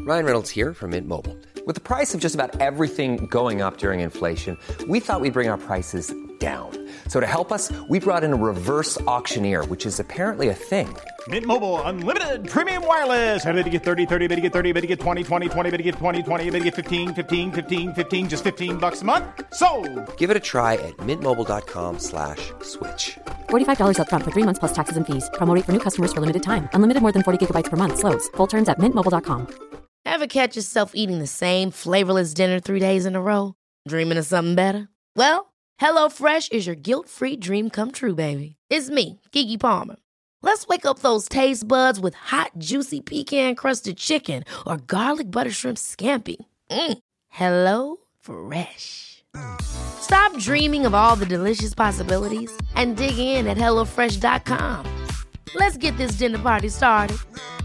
Ryan Reynolds here from Mint Mobile. With the price of just about everything going up during inflation, we thought we'd bring our prices down. So to help us, we brought in a reverse auctioneer, which is apparently a thing. Mint Mobile Unlimited Premium Wireless. How to get 30, 30, bit to get 30, bit to get 20, 20, 20, bit to get 20, 20, bit to get 15, 15, 15, 15, just $15 a month? Sold! Give it a try at mintmobile.com/switch. $45 up front for 3 months plus taxes and fees. Promo rate for new customers for limited time. Unlimited more than 40 gigabytes per month. Slows full terms at mintmobile.com. Ever catch yourself eating the same flavorless dinner 3 days in a row? Dreaming of something better? Well, HelloFresh is your guilt-free dream come true, baby. It's me, Keke Palmer. Let's wake up those taste buds with hot, juicy pecan-crusted chicken or garlic butter shrimp scampi. Hello Fresh. Stop dreaming of all the delicious possibilities and dig in at HelloFresh.com. Let's get this dinner party started.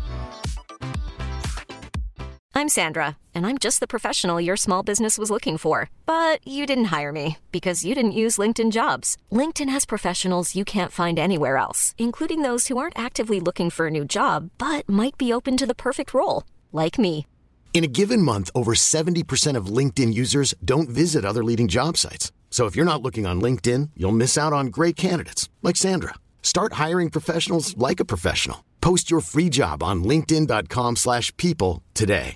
I'm Sandra, and I'm just the professional your small business was looking for. But you didn't hire me because you didn't use LinkedIn Jobs. LinkedIn has professionals you can't find anywhere else, including those who aren't actively looking for a new job, but might be open to the perfect role, like me. In a given month, over 70% of LinkedIn users don't visit other leading job sites. So if you're not looking on LinkedIn, you'll miss out on great candidates like Sandra. Start hiring professionals like a professional. Post your free job on linkedin.com/people today.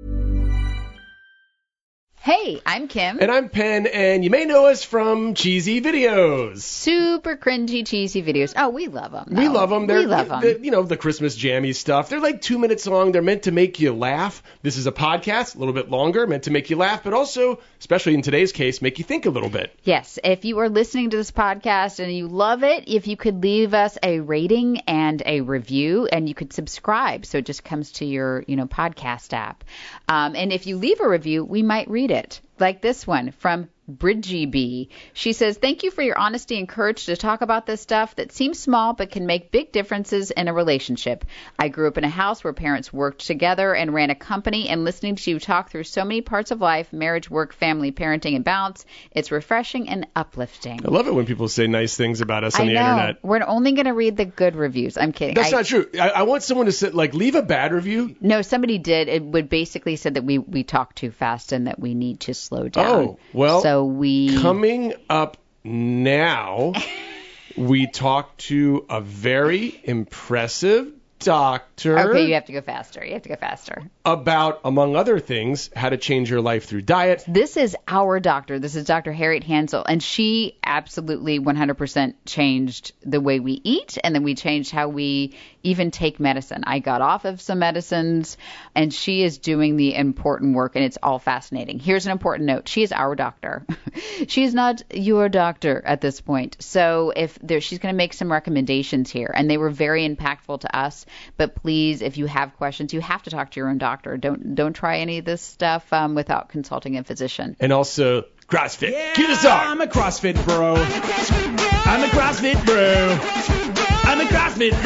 Hey, I'm Kim. And I'm Penn, and you may know us from cheesy videos. Super cringy, cheesy videos. Oh, we love them. We love them. We love them. You know, the Christmas jammy stuff. They're like 2 minutes long. They're meant to make you laugh. This is a podcast, a little bit longer, meant to make you laugh, but also, especially in today's case, make you think a little bit. Yes. If you are listening to this podcast and you love it, if you could leave us a rating and a review, and you could subscribe so it just comes to your, podcast app. And if you leave a review, we might read it, like this one from Bridgie B. She says, thank you for your honesty and courage to talk about this stuff that seems small but can make big differences in a relationship. I grew up in a house where parents worked together and ran a company, and listening to you talk through so many parts of life, marriage, work, family, parenting, and balance, it's refreshing and uplifting. I love it when people say nice things about us on the internet. We're only going to read the good reviews. I'm kidding. That's not true. I want someone to say, leave a bad review. No, somebody did. It would basically said that we talk too fast and that we need to slow down. Oh, well. So coming up now, we talk to a very impressive doctor. Okay, you have to go faster. About, among other things, how to change your life through diet. This is our doctor. This is Dr. Harriet Hansel, and she absolutely 100% changed the way we eat, and then we changed how we even take medicine. I got off of some medicines, and she is doing the important work, and it's all fascinating. Here's an important note. She is our doctor. She is not your doctor at this point. So she's going to make some recommendations here, and they were very impactful to us. But please, if you have questions, you have to talk to your own doctor. Don't try any of this stuff without consulting a physician. And also, CrossFit. Yeah, cue the song. I'm a CrossFit bro. I'm a CrossFit bro. I'm a CrossFit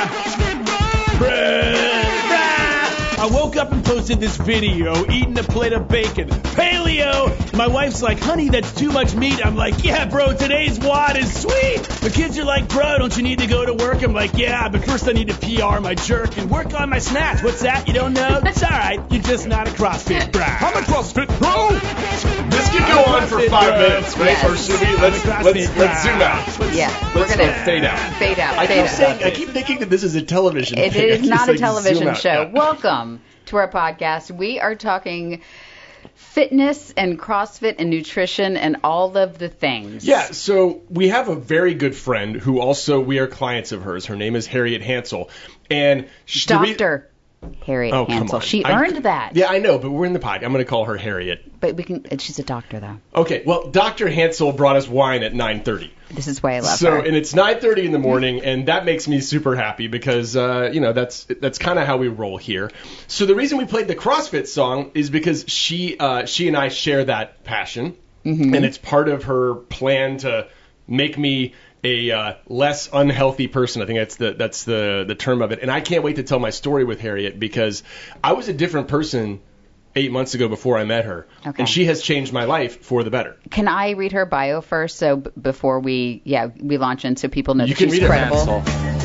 bro. I woke up and posted this video eating a plate of bacon. Paleo! My wife's like, honey, that's too much meat. I'm like, yeah, bro, today's WOD is sweet. The kids are like, bro, don't you need to go to work? I'm like, yeah, but first I need to PR my jerk and work on my snatch. What's that? You don't know? It's all right. You're just not a CrossFit bro. I'm a CrossFit bro! This could go on for 5 minutes, right? Yes. Or should we? Let's zoom out. We're going to fade out. Fade out. I keep thinking that this is a television It thing. is not a television zoom show. out. Yeah. Welcome to our podcast. We are talking fitness and CrossFit and nutrition and all of the things. Yeah, so we have a very good friend who also, we are clients of hers. Her name is Harriet Hansel. And Dr. Harriet Hansel. She earned that. Yeah, I know, but we're in the pod. I'm going to call her Harriet. But she's a doctor, though. Okay, well, Dr. Hansel brought us wine at 9:30. This is why I love her. And it's 9:30 in the morning, and that makes me super happy because, that's kind of how we roll here. So the reason we played the CrossFit song is because she and I share that passion, and it's part of her plan to make me a less unhealthy person. I think that's the term of it. And I can't wait to tell my story with Harriet because I was a different person 8 months ago before I met her. Okay. And she has changed my life for the better. Can I read her bio first? So before we launch in so people know you that she's credible.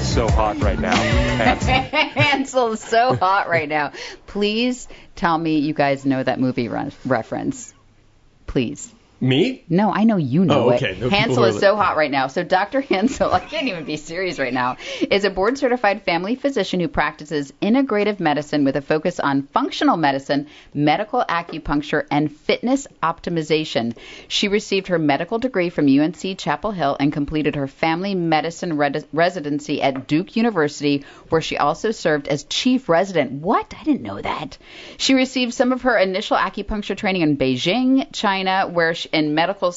so hot right now. Hansel is so hot right now. Please tell me you guys know that movie reference. Please. Me? No, I know you know okay. it. No, Hansel is so hot right now. So Dr. Hansel, I can't even be serious right now, is a board-certified family physician who practices integrative medicine with a focus on functional medicine, medical acupuncture, and fitness optimization. She received her medical degree from UNC Chapel Hill and completed her family medicine residency at Duke University, where she also served as chief resident. What? I didn't know that. She received some of her initial acupuncture training in Beijing, China, where she medical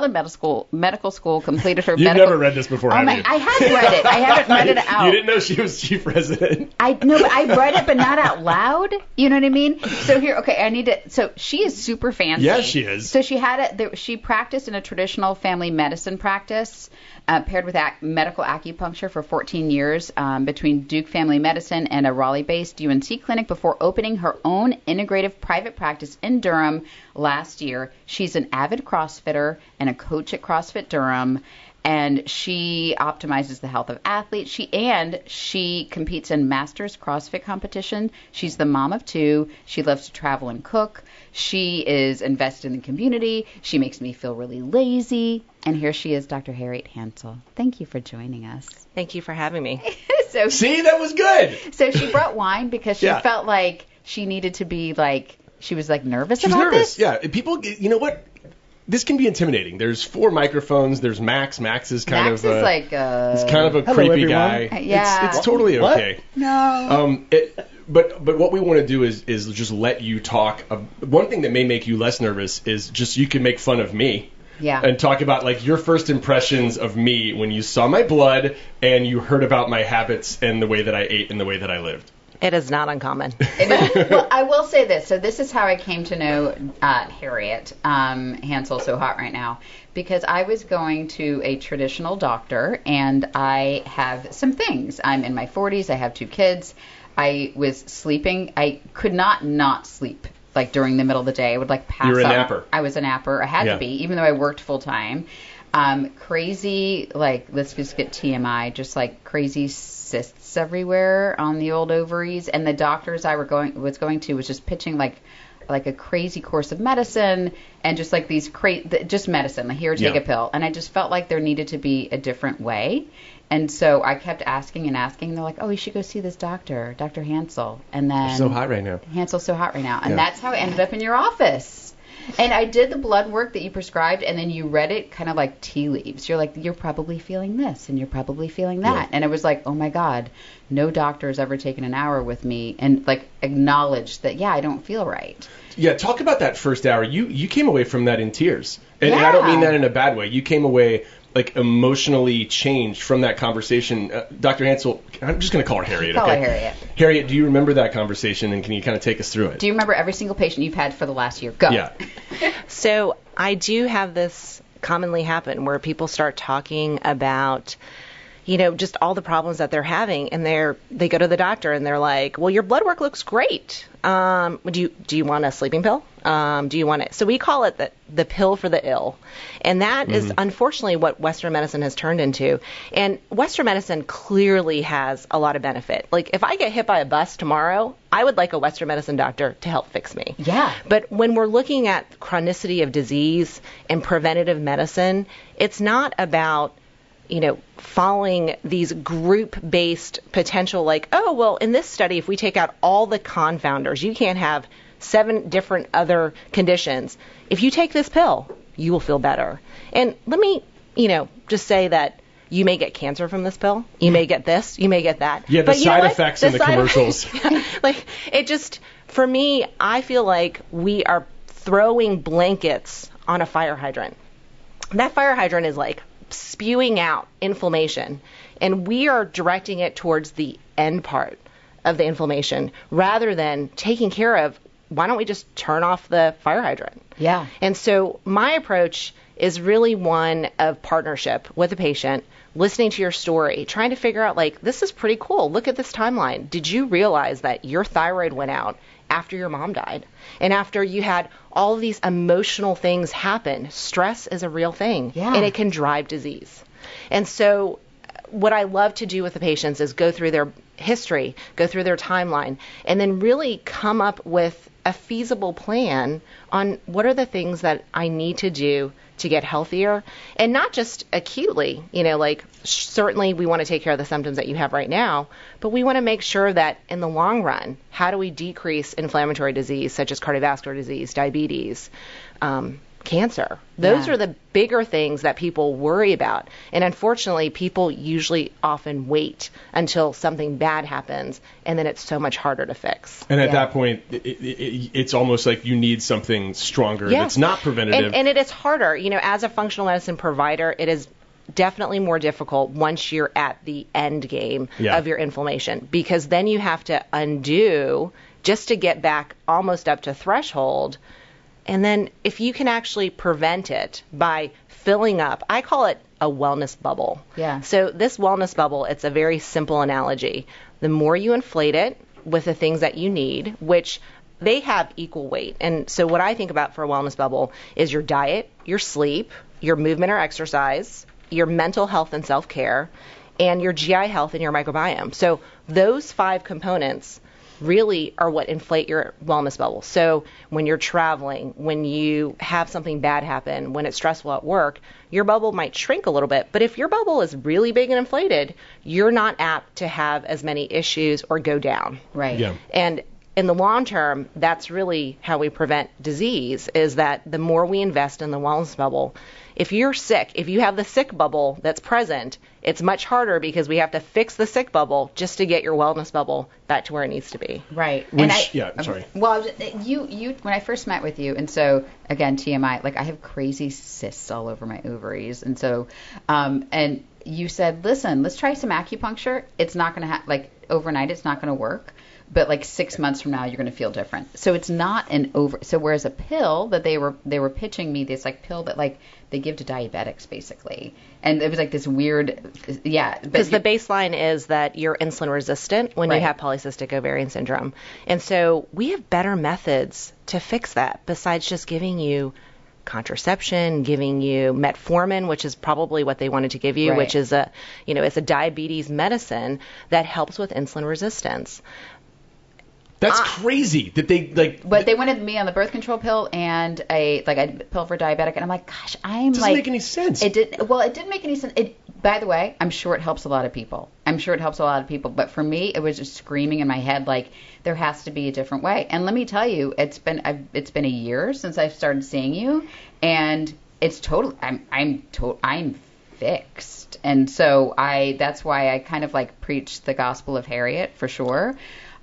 school completed her You've never read this before, have you? I have read it. I haven't read it out. You didn't know she was chief resident? But I read it, but not out loud. You know what I mean? So here, okay, so she is super fancy. Yeah, she is. So she practiced in a traditional family medicine practice, paired with medical acupuncture for 14 years between Duke Family Medicine and a Raleigh-based UNC clinic before opening her own integrative private practice in Durham last year. She's an avid CrossFitter and a coach at CrossFit Durham, and she optimizes the health of athletes. She competes in Masters CrossFit competition. She's the mom of 2. She loves to travel and cook. She is invested in the community. She makes me feel really lazy. And here she is, Dr. Harriet Hansel. Thank you for joining us. Thank you for having me. See, that was good. So she brought wine because she felt like she needed to be she was nervous about this? Yeah. People, you know what? This can be intimidating. There's 4 microphones. There's Max. Max is kind of he's kind of a creepy guy. Yeah. It's totally okay. What? No. But what we want to do is just let you talk. One thing that may make you less nervous is just you can make fun of me. Yeah. And talk about your first impressions of me when you saw my blood and you heard about my habits and the way that I ate and the way that I lived. It is not uncommon. Well, I will say this. So this is how I came to know Harriet Hansel, so hot right now, because I was going to a traditional doctor, and I have some things. I'm in my 40s. I have 2 kids. I was sleeping. I could not sleep. During the middle of the day, I would pass out. You were a napper. I was a napper. I had to be, even though I worked full time. Crazy, let's just get TMI, just crazy cysts everywhere on the old ovaries. And the doctors I was going to was just pitching like a crazy course of medicine and just these just medicine. Here, take a pill. And I just felt like there needed to be a different way. And so I kept asking and asking. They're like, oh, you should go see this doctor, Dr. Hansel. And then You're so hot right now. Hansel's so hot right now. And that's how I ended up in your office. And I did the blood work that you prescribed, and then you read it kind of like tea leaves. You're like, you're probably feeling this, and you're probably feeling that. Yeah. And it was like, oh, my God, no doctor has ever taken an hour with me and, acknowledged that, I don't feel right. Yeah, talk about that first hour. You came away from that in tears. And I don't mean that in a bad way. You came away emotionally changed from that conversation. Dr. Hansel, I'm just going to call her Harriet. Call her Harriet. Harriet, do you remember that conversation, and can you kind of take us through it? Do you remember every single patient you've had for the last year? Go. Yeah. So I do have this commonly happen where people start talking about, just all the problems that they're having, and they go to the doctor and they're like, well, your blood work looks great. Do you want a sleeping pill? Do you want it? So we call it the pill for the ill. And that is unfortunately what Western medicine has turned into. And Western medicine clearly has a lot of benefit. If I get hit by a bus tomorrow, I would like a Western medicine doctor to help fix me. Yeah. But when we're looking at chronicity of disease and preventative medicine, it's not about following these group-based potential in this study, if we take out all the confounders, you can't have 7 different other conditions. If you take this pill, you will feel better. And let me, just say that you may get cancer from this pill. You may get this. You may get that. Yeah, the side effects in the commercials. For me, I feel like we are throwing blankets on a fire hydrant. That fire hydrant is spewing out inflammation, and we are directing it towards the end part of the inflammation rather than taking care of, why don't we just turn off the fire hydrant? Yeah. And so my approach is really one of partnership with the patient, listening to your story, trying to figure out, this is pretty cool. Look at this timeline. Did you realize that your thyroid went out after your mom died? And after you had all of these emotional things happen, stress is a real thing. Yeah. And it can drive disease. And so what I love to do with the patients is go through their history, go through their timeline, and then really come up with a feasible plan on what are the things that I need to do to get healthier, and not just acutely, like certainly we want to take care of the symptoms that you have right now, but we want to make sure that in the long run, how do we decrease inflammatory disease such as cardiovascular disease, diabetes, cancer? Those are the bigger things that people worry about. And unfortunately, people usually often wait until something bad happens, and then it's so much harder to fix. And at that point, it's almost like you need something stronger that's not preventative. And it is harder. As a functional medicine provider, it is definitely more difficult once you're at the end game of your inflammation, because then you have to undo just to get back almost up to threshold. And then if you can actually prevent it by filling up, I call it a wellness bubble. Yeah. So this wellness bubble, it's a very simple analogy. The more you inflate it with the things that you need, which they have equal weight. And so what I think about for a wellness bubble is your diet, your sleep, your movement or exercise, your mental health and self-care, and your GI health and your microbiome. So those 5 components really are what inflate your wellness bubble. So when you're traveling, when you have something bad happen, when it's stressful at work, your bubble might shrink a little bit. But if your bubble is really big and inflated, you're not apt to have as many issues or go down. Right. Yeah. And in the long term, that's really how we prevent disease, is that the more we invest in the wellness bubble, if you're sick, if you have the sick bubble that's present, it's much harder because we have to fix the sick bubble just to get your wellness bubble back to where it needs to be. Right. Sorry. Well, you when I first met with you, and so again, TMI, like I have crazy cysts all over my ovaries, and so and you said, listen, let's try some acupuncture. It's not going to overnight. It's not going to work. But like 6 months from now, you're going to feel different. So it's not so whereas a pill that they were pitching me, this like pill that like they give to diabetics basically. And it was like this weird, Because the baseline is that you're insulin resistant when you have polycystic ovarian syndrome. And so we have better methods to fix that besides just giving you contraception, giving you metformin, which is probably what they wanted to give you, which is it's a diabetes medicine that helps with insulin resistance. That's crazy that they like. But they wanted me on the birth control pill and a pill for diabetic, and I'm like, gosh, doesn't make any sense. It didn't make any sense. By the way, I'm sure it helps a lot of people. But for me, it was just screaming in my head like there has to be a different way. And let me tell you, it's been a year since I started seeing you, and it's totally I'm fixed. And so that's why I kind of like preach the gospel of Harriet for sure.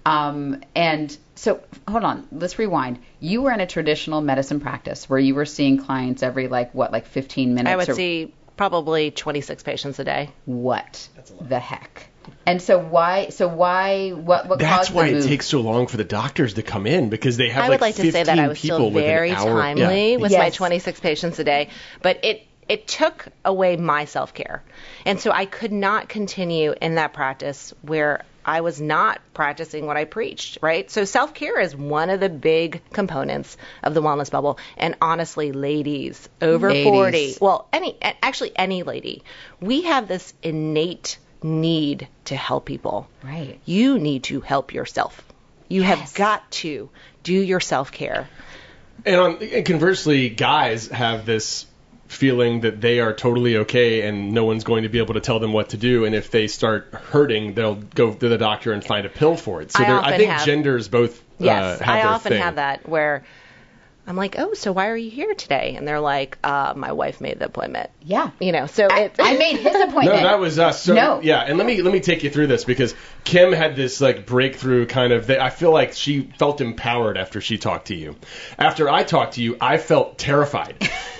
And so hold on, let's rewind. You were in a traditional medicine practice where you were seeing clients every 15 minutes. I would see probably 26 patients a day. What the heck? And so why what That's caused why the move? It takes so long for the doctors to come in, because they have I would like to say that I was still very timely with my 26 patients a day, but it took away my self-care. And so I could not continue in that practice where I was not practicing what I preached, right? So self-care is one of the big components of the wellness bubble. And honestly, ladies over 40, well, any lady, we have this innate need to help people. Right. You need to help yourself. You have got to do your self-care. And conversely, guys have this feeling that they are totally okay and no one's going to be able to tell them what to do, and if they start hurting, they'll go to the doctor and find a pill for it. So I think genders both have their I often thing. have that where I'm like, oh, so why are you here today? And they're like, my wife made the appointment. Yeah. So I made his appointment. No, that was us. So, no. Yeah, and let me take you through this, because Kim had this breakthrough kind of. I feel like she felt empowered after she talked to you. After I talked to you, I felt terrified.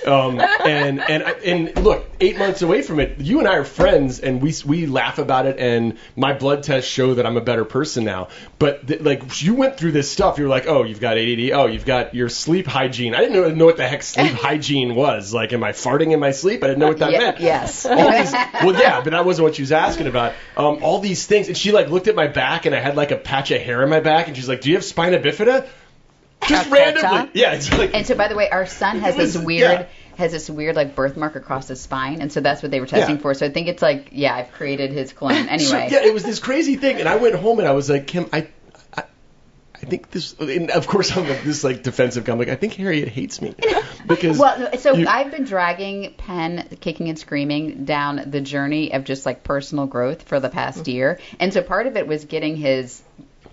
And look, 8 months away from it, you and I are friends, and we laugh about it. And my blood tests show that I'm a better person now. But you went through this stuff. You were like, oh, you've got ADD. Oh, you've got your sleep hygiene. I didn't know what the heck sleep hygiene was. Like, am I farting in my sleep? I didn't know what that meant. Yes. But that wasn't what she was asking about. All these things, and she looked at my back, and I had a patch of hair in my back, and she's like, "Do you have spina bifida?" Just randomly. Yeah. It's and so, by the way, our son has this weird has this weird like birthmark across his spine, and so that's what they were testing for. So I think it's like, I've created his clone. Anyway. So, it was this crazy thing, and I went home and I was like, Kim, I think this, and of course I'm this like defensive guy. I'm like, I think Harriet hates me because. I've been dragging Penn kicking and screaming down the journey of just like personal growth for the past year, and so part of it was getting his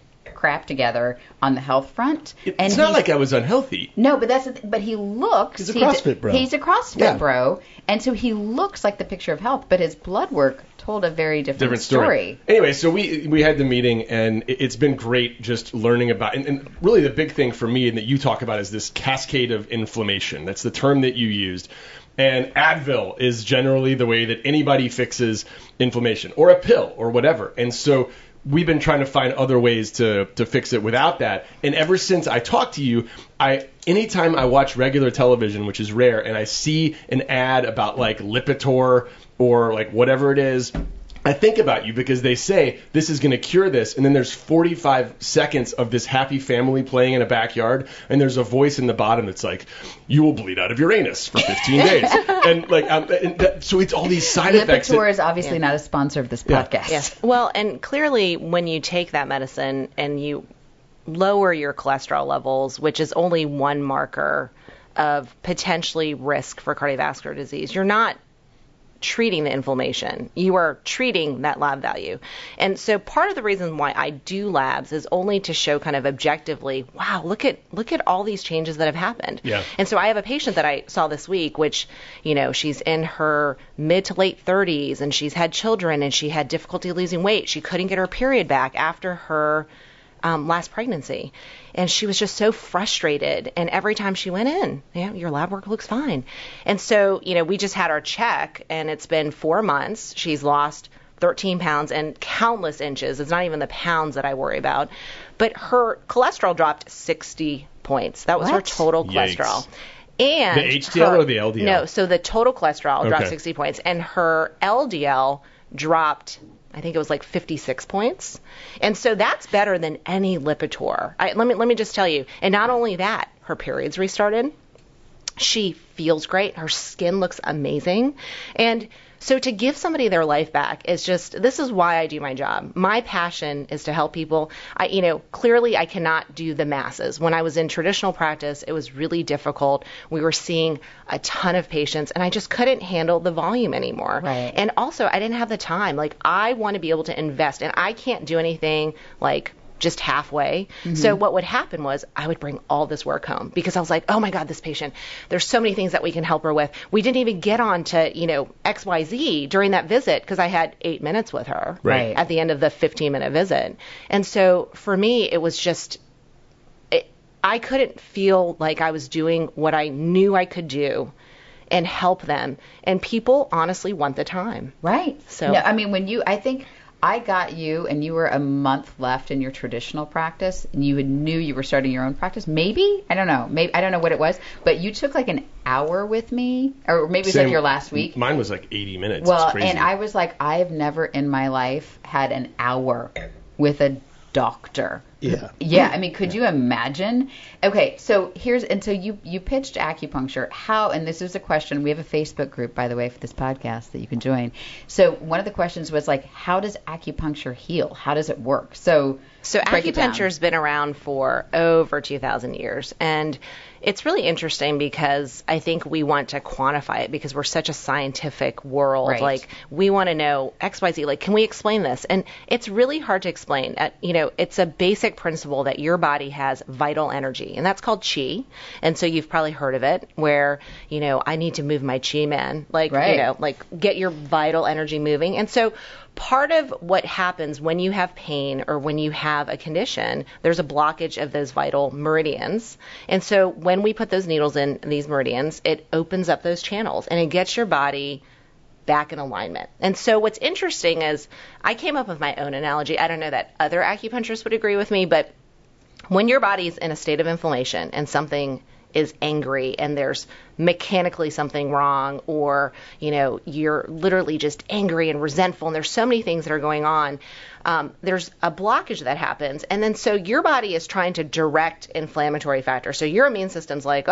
crap together on the health front. It's not like I was unhealthy. No, but he looks. He's a CrossFit bro. He's a CrossFit bro, and so he looks like the picture of health, but his blood work told a very different story. Anyway, so we had the meeting, and it's been great just learning about, and really the big thing for me and that you talk about is this cascade of inflammation. That's the term that you used. And Advil is generally the way that anybody fixes inflammation, or a pill, or whatever. And so we've been trying to find other ways to fix it without that. And ever since I talked to you, anytime I watch regular television, which is rare, and I see an ad about like Lipitor or like whatever it is, I think about you because they say this is going to cure this, and then there's 45 seconds of this happy family playing in a backyard, and there's a voice in the bottom that's like, you will bleed out of your anus for 15 days. And like, so it's all these side effects. Lipitor is obviously not a sponsor of this podcast. Yes. Well, and clearly when you take that medicine and you lower your cholesterol levels, which is only one marker of potentially risk for cardiovascular disease, you're not treating the inflammation. You are treating that lab value. And so part of the reason why I do labs is only to show kind of objectively, wow, look at all these changes that have happened. Yeah. And so I have a patient that I saw this week, which, she's in her mid to late 30s, and she's had children, and she had difficulty losing weight. She couldn't get her period back after her last pregnancy. And she was just so frustrated. And every time she went in, your lab work looks fine. And so, we just had our check, and it's been 4 months. She's lost 13 pounds and countless inches. It's not even the pounds that I worry about. But her cholesterol dropped 60 points. That was her total cholesterol. And the HDL or the LDL? No, so the total cholesterol dropped 60 points. And her LDL dropped, I think it was like 56 points. And so that's better than any Lipitor. Let me just tell you. And not only that, her period's restarted. She feels great. Her skin looks amazing. And so to give somebody their life back is just, this is why I do my job. My passion is to help people. Clearly I cannot do the masses. When I was in traditional practice, it was really difficult. We were seeing a ton of patients, and I just couldn't handle the volume anymore. Right. And also, I didn't have the time. Like, I want to be able to invest, and I can't do anything like just halfway. Mm-hmm. So what would happen was I would bring all this work home because I was like, oh my God, this patient, there's so many things that we can help her with. We didn't even get on to, XYZ during that visit because I had 8 minutes with her at the end of the 15-minute visit. And so for me, it was just, I couldn't feel like I was doing what I knew I could do and help them. And people honestly want the time. Right. So, no, I think I got you, and you were a month left in your traditional practice, and you knew you were starting your own practice. Maybe, I don't know. Maybe I don't know what it was, but you took like an hour with me, or maybe it was like your last week. Mine was like 80 minutes. Well, it's crazy. And I was like, I've never in my life had an hour with a doctor. Yeah. Yeah. Could you imagine? Okay. So you pitched acupuncture. How, and this is a question, we have a Facebook group, by the way, for this podcast that you can join. So one of the questions was like, how does acupuncture heal? How does it work? So acupuncture's been around for over 2,000 years. And it's really interesting because I think we want to quantify it because we're such a scientific world. Right. Like, we want to know XYZ. Like, can we explain this? And it's really hard to explain. It's a basic principle that your body has vital energy, and that's called qi. And so you've probably heard of it where, I need to move my qi, man. Like, get your vital energy moving. And so part of what happens when you have pain or when you have a condition, there's a blockage of those vital meridians. And so when we put those needles in these meridians, it opens up those channels and it gets your body back in alignment. And so what's interesting is I came up with my own analogy. I don't know that other acupuncturists would agree with me, but when your body's in a state of inflammation and something is angry and there's mechanically something wrong, or you're literally just angry and resentful and there's so many things that are going on, there's a blockage that happens. And then so your body is trying to direct inflammatory factors. So your immune system's like, oh,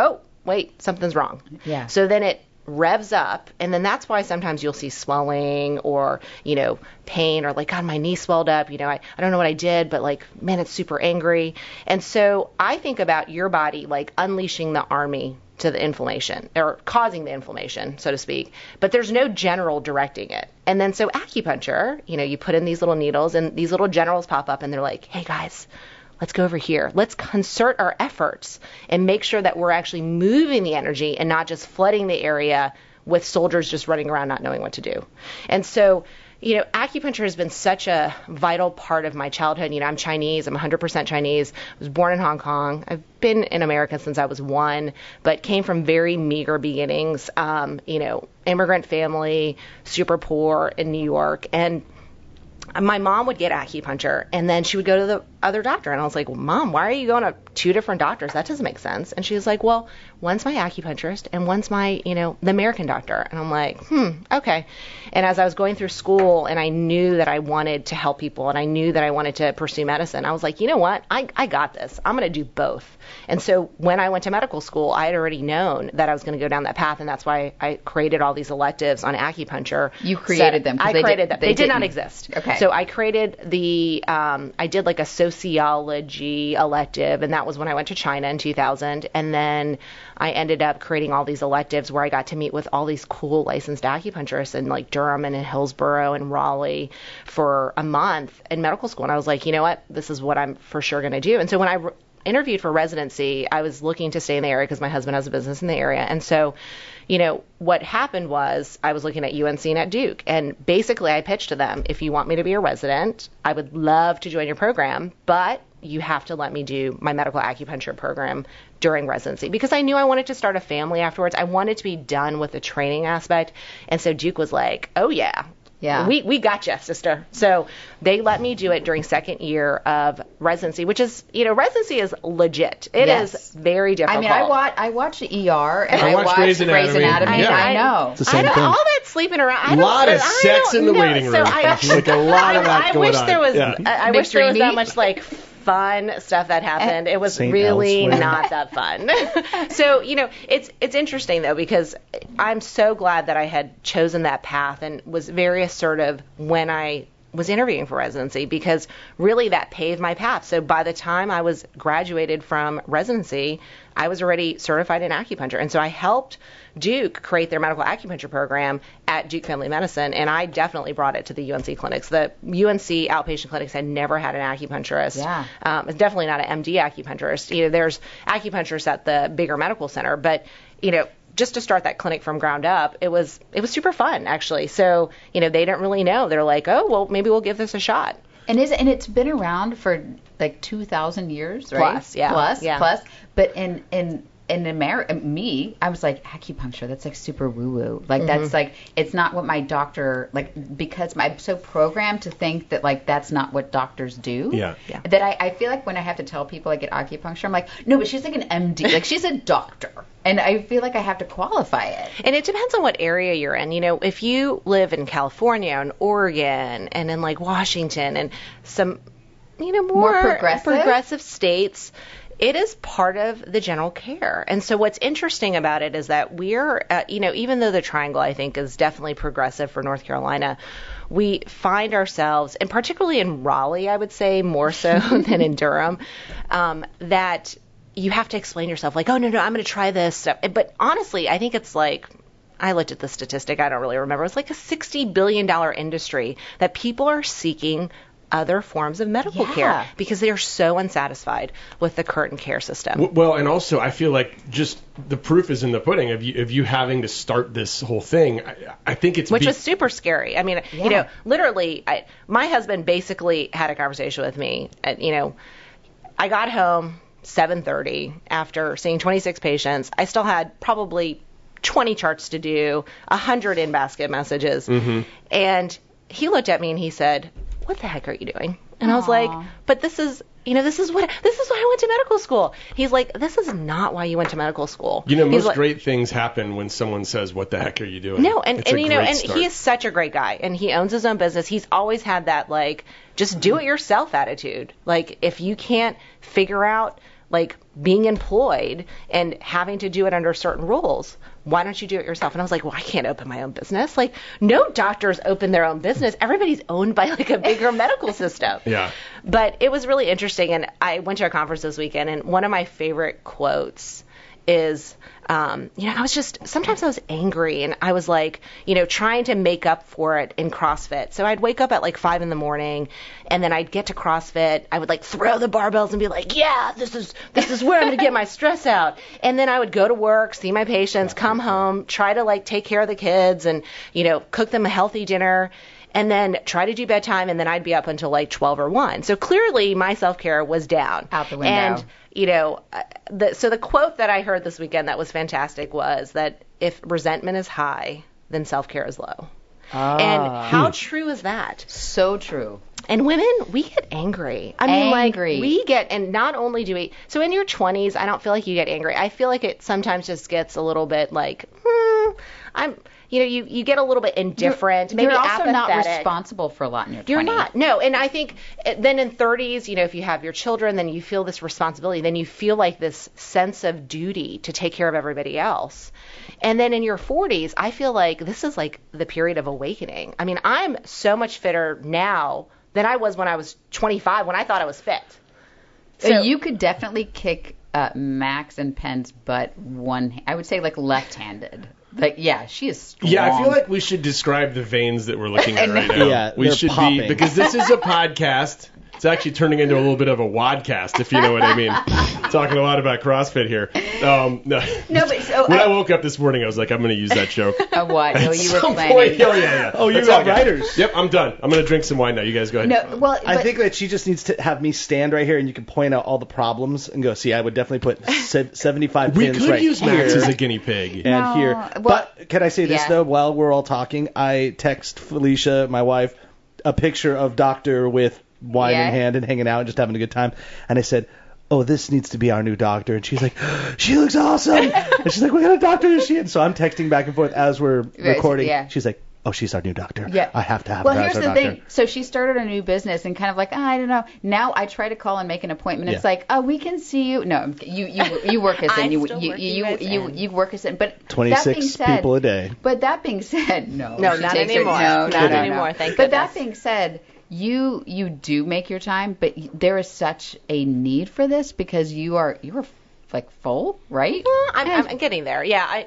wait, something's wrong. Yeah. So then it revs up, and then that's why sometimes you'll see swelling or, pain or like, God, my knee swelled up, I don't know what I did, but like, man, it's super angry. And so I think about your body like unleashing the army to the inflammation or causing the inflammation, so to speak, but there's no general directing it. And then so acupuncture, you put in these little needles and these little generals pop up and they're like, hey guys, let's go over here. Let's concert our efforts and make sure that we're actually moving the energy and not just flooding the area with soldiers just running around not knowing what to do. And so, acupuncture has been such a vital part of my childhood. I'm Chinese. I'm 100% Chinese. I was born in Hong Kong. I've been in America since I was 1, but came from very meager beginnings. Immigrant family, super poor in New York. And my mom would get acupuncture, and then she would go to the other doctor. And I was like, well, Mom, why are you going to 2 different doctors? That doesn't make sense. And she was like, well, one's my acupuncturist and one's my, the American doctor. And I'm like, okay. And as I was going through school and I knew that I wanted to help people and I knew that I wanted to pursue medicine, I was like, you know what? I got this. I'm going to do both. And so when I went to medical school, I had already known that I was going to go down that path, and that's why I created all these electives on acupuncture. You created them? I created them. They did not exist. Okay. So I created I did like a sociology elective, and that was when I went to China in 2000. And then I ended up creating all these electives where I got to meet with all these cool licensed acupuncturists in like Durham and in Hillsborough and Raleigh for a month in medical school. And I was like, you know what? This is what I'm for sure going to do. And so when I interviewed for residency, I was looking to stay in the area because my husband has a business in the area. And so, what happened was I was looking at UNC and at Duke. And basically I pitched to them, if you want me to be a resident, I would love to join your program, but you have to let me do my medical acupuncture program during residency, because I knew I wanted to start a family afterwards. I wanted to be done with the training aspect. And so Duke was like, oh yeah. Yeah. We got you, sister. So they let me do it during second year of residency, which is, residency is legit. It is very difficult. I mean, I watch the ER and I watch Grey's Anatomy. I know. It's the same thing. All that sleeping around. A lot of sex in the waiting room. So like a lot of that going on. I wish there was that much like fun stuff that happened. It was Saint really Elsewhere. not that fun. So, it's interesting though, because I'm so glad that I had chosen that path and was very assertive when I was interviewing for residency, because really that paved my path. So by the time I was graduated from residency, I was already certified in acupuncture. And so I helped Duke create their medical acupuncture program at Duke Family Medicine, and I definitely brought it to the UNC clinics. The UNC outpatient clinics had never had an acupuncturist. Yeah. It's definitely not an MD acupuncturist. There's acupuncturists at the bigger medical center, but, just to start that clinic from ground up, it was super fun, actually. So, they didn't really know. They're like, oh, well, maybe we'll give this a shot. And it's been around for like 2,000 years, right? Plus, yeah. Plus. But in America, I was like, acupuncture, that's like super woo-woo. Like, that's like, it's not what my doctor, like, because I'm so programmed to think that, like, that's not what doctors do. Yeah. That I feel like when I have to tell people I get acupuncture, I'm like, no, but she's like an MD. Like, she's a doctor. And I feel like I have to qualify it. And it depends on what area you're in. If you live in California and Oregon and in, like, Washington and some, more progressive states, it is part of the general care. And so what's interesting about it is that we're, even though the Triangle, I think, is definitely progressive for North Carolina, we find ourselves, and particularly in Raleigh, I would say more so than in Durham, that you have to explain yourself like, oh, no, I'm going to try this. But honestly, I think it's like, I looked at the statistic, I don't really remember. It's like a $60 billion industry that people are seeking other forms of medical care because they are so unsatisfied with the current care system. Well, and also I feel like just the proof is in the pudding of you having to start this whole thing. I think it's which was super scary. I mean, literally, my husband basically had a conversation with me. I got home 7:30 after seeing 26 patients. I still had probably 20 charts to do, 100 in-basket messages, and he looked at me and he said, what the heck are you doing? And I was like, but this is why I went to medical school. He's like, this is not why you went to medical school. Most great things happen when someone says, what the heck are you doing? No, and he is such a great guy, and he owns his own business. He's always had that, like, just do it yourself attitude. Like, if you can't figure out like being employed and having to do it under certain rules. Why don't you do it yourself? And I was like, well, I can't open my own business. Like, no doctors open their own business. Everybody's owned by like a bigger medical system. Yeah. But it was really interesting. And I went to a conference this weekend, and one of my favorite quotes is, sometimes I was angry, and I was like, trying to make up for it in CrossFit. So I'd wake up at like 5 a.m, and then I'd get to CrossFit. I would like throw the barbells and be like, yeah, this is where I'm going to get my stress out. And then I would go to work, see my patients, come home, try to like take care of the kids and, cook them a healthy dinner, and then try to do bedtime, and then I'd be up until like 12 or 1. So clearly my self-care was down. Out the window. And, so the quote that I heard this weekend that was fantastic was that if resentment is high, then self-care is low. And how true is that? So true. And women, we get angry. I mean, like, we get, and not only do we, so in your 20s, I don't feel like you get angry. I feel like it sometimes just gets a little bit like, you get a little bit indifferent, maybe you're also apathetic. not responsible for a lot in your 20s. You're not. No, and I think then in 30s, if you have your children, then you feel this responsibility. Then you feel like this sense of duty to take care of everybody else. And then in your 40s, I feel like this is like the period of awakening. I mean, I'm so much fitter now than I was when I was 25, when I thought I was fit. So you could definitely kick Max and Penn's butt I would say like left-handed. Like, yeah, she is strong. Yeah, I feel like we should describe the veins that we're looking at right now. Yeah, we should popping. because this is a podcast. It's actually turning into a little bit of a wadcast, if you know what I mean. Talking a lot about CrossFit here. No, but so when I woke up this morning, I was like, I'm going to use that joke. A what? Oh, you were planning. Point. Oh, yeah. Oh, you got writers. Yep, I'm done. I'm going to drink some wine now. You guys go ahead. No, well, I think that she just needs to have me stand right here, and you can point out all the problems and go, see, I would definitely put 75 pins right here. We could use Max as a guinea pig. And here. But can I say this, though, while we're all talking? I text Felicia, my wife, a picture of Doctor with wine in hand and hanging out and just having a good time. And I said, oh, this needs to be our new doctor. And she's like, she looks awesome. And she's like, what kind of doctor is she? And so I'm texting back and forth as we're recording. Yeah. She's like, oh, she's our new doctor. Yeah. I have to have her as our doctor. Well, here's the thing. So she started a new business and kind of like, I don't know. Now I try to call and make an appointment. It's like, oh, we can see you. No, you work us in. You work us in. But 26 people a day. But that being said, no, not anymore. No, not anymore. Thank goodness. But that being said, you do make your time, but there is such a need for this because you are like full, right? Well, I'm getting there. Yeah,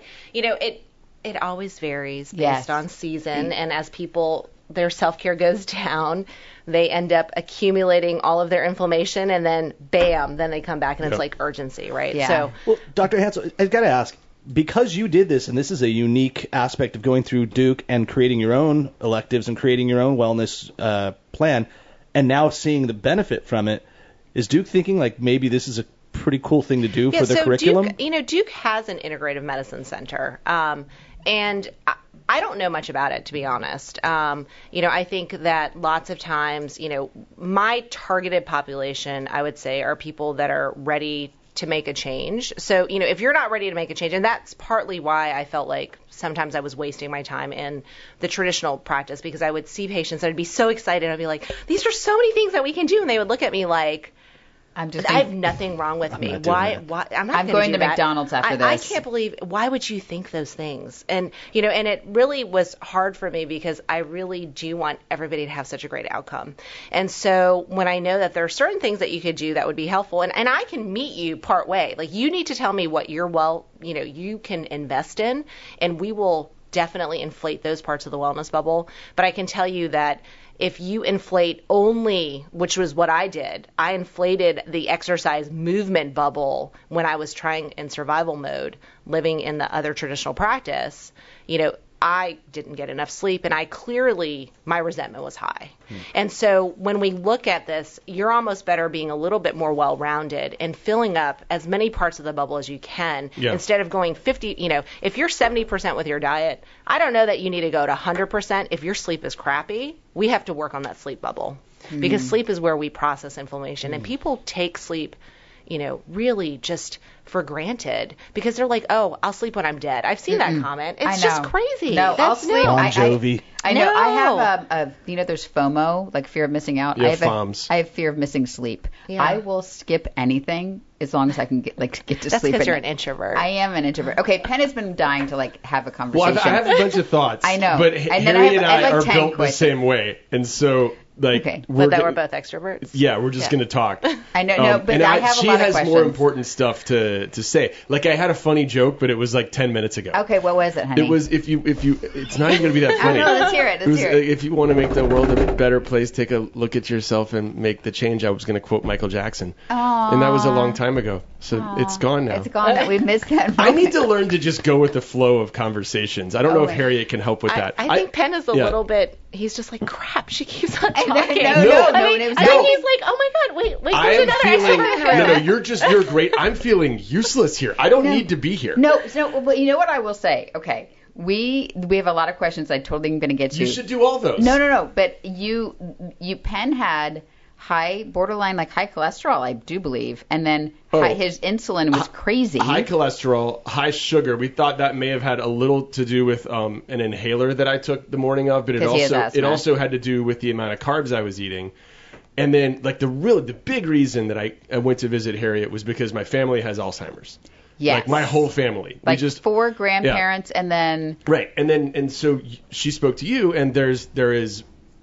it always varies based on season, and as people their self-care goes down, they end up accumulating all of their inflammation, and then bam, then they come back and it's like urgency, right? Yeah. So, well, Dr. Hansel, I've got to ask, because you did this, and this is a unique aspect of going through Duke and creating your own electives and creating your own wellness plan, and now seeing the benefit from it, is Duke thinking like maybe this is a pretty cool thing to do for the curriculum? Duke has an integrative medicine center, and I don't know much about it, to be honest. I think that lots of times, my targeted population, I would say, are people that are ready to make a change. So, if you're not ready to make a change, and that's partly why I felt like sometimes I was wasting my time in the traditional practice, because I would see patients and I'd be so excited. I'd be like, these are so many things that we can do. And they would look at me like, I have nothing wrong with me. Why? I'm going to McDonald's after this. I can't believe. Why would you think those things? And and it really was hard for me because I really do want everybody to have such a great outcome. And so when I know that there are certain things that you could do that would be helpful, and I can meet you part way. Like, you need to tell me what you're you can invest in, and we will definitely inflate those parts of the wellness bubble. But I can tell you that if you inflate only, which was what I did, I inflated the exercise movement bubble when I was trying in survival mode, living in the other traditional practice, I didn't get enough sleep, and my resentment was high. And so when we look at this, you're almost better being a little bit more well-rounded and filling up as many parts of the bubble as you can instead of going 50, if you're 70% with your diet, I don't know that you need to go to 100%. If your sleep is crappy, we have to work on that sleep bubble because sleep is where we process inflammation, and people take sleep really just for granted because they're like, oh, I'll sleep when I'm dead. I've seen that comment. It's just crazy. No, I'll sleep. Bon Jovi. I know. I have there's FOMO, like fear of missing out. I have fear of missing sleep. Yeah. I will skip anything as long as I can get to sleep. That's because you're an introvert. I am an introvert. Okay, Penn has been dying to have a conversation. Well, I have a bunch of thoughts. I know. But Harry and I are built the questions. same way, and so. We're both extroverts. Yeah, we're just going to talk. I know, but I have a lot of questions. She has more important stuff to say. Like, I had a funny joke, but it was like 10 minutes ago. Okay, what was it, honey? It was if you it's not even going to be that funny. I don't know, let's hear it. If you want to make the world a better place, take a look at yourself and make the change. I was going to quote Michael Jackson. Aww. And that was a long time ago. So it's gone now. It's gone now. We've missed that moment. I need to learn to just go with the flow of conversations. I don't know if Harriet can help with that. I think Penn is a little bit, he's just like, crap, she keeps on talking. No, he's like, oh my God, wait, there's another extrovert in the room. You're great. I'm feeling useless here. I don't need to be here. No, but you know what I will say? Okay. We have a lot of questions I totally am going to get to. You should do all those. No. But Penn had borderline high cholesterol, I do believe, and then his insulin was crazy. High cholesterol, high sugar. We thought that may have had a little to do with an inhaler that I took the morning of, but it also had to do with the amount of carbs I was eating. And then the big reason that I went to visit Harriet was because my family has Alzheimer's. Yes. My whole family. We just 4 grandparents and then right. And so she spoke to you, and there is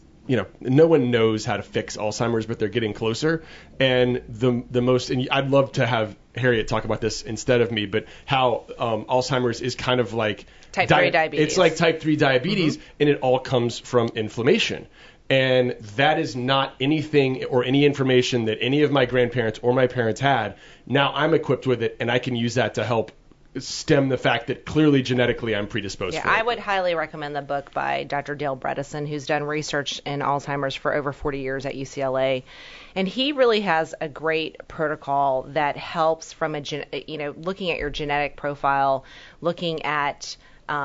no one knows how to fix Alzheimer's, but they're getting closer. And and I'd love to have Harriet talk about this instead of me, but how Alzheimer's is kind of like type 3 diabetes. It's like type 3 diabetes, and it all comes from inflammation. And that is not anything or any information that any of my grandparents or my parents had. Now I'm equipped with it, and I can use that to help stem the fact that clearly genetically I'm predisposed for it. I would highly recommend the book by Dr. Dale Bredesen, who's done research in Alzheimer's for over 40 years at UCLA. And he really has a great protocol that helps from looking at your genetic profile, looking at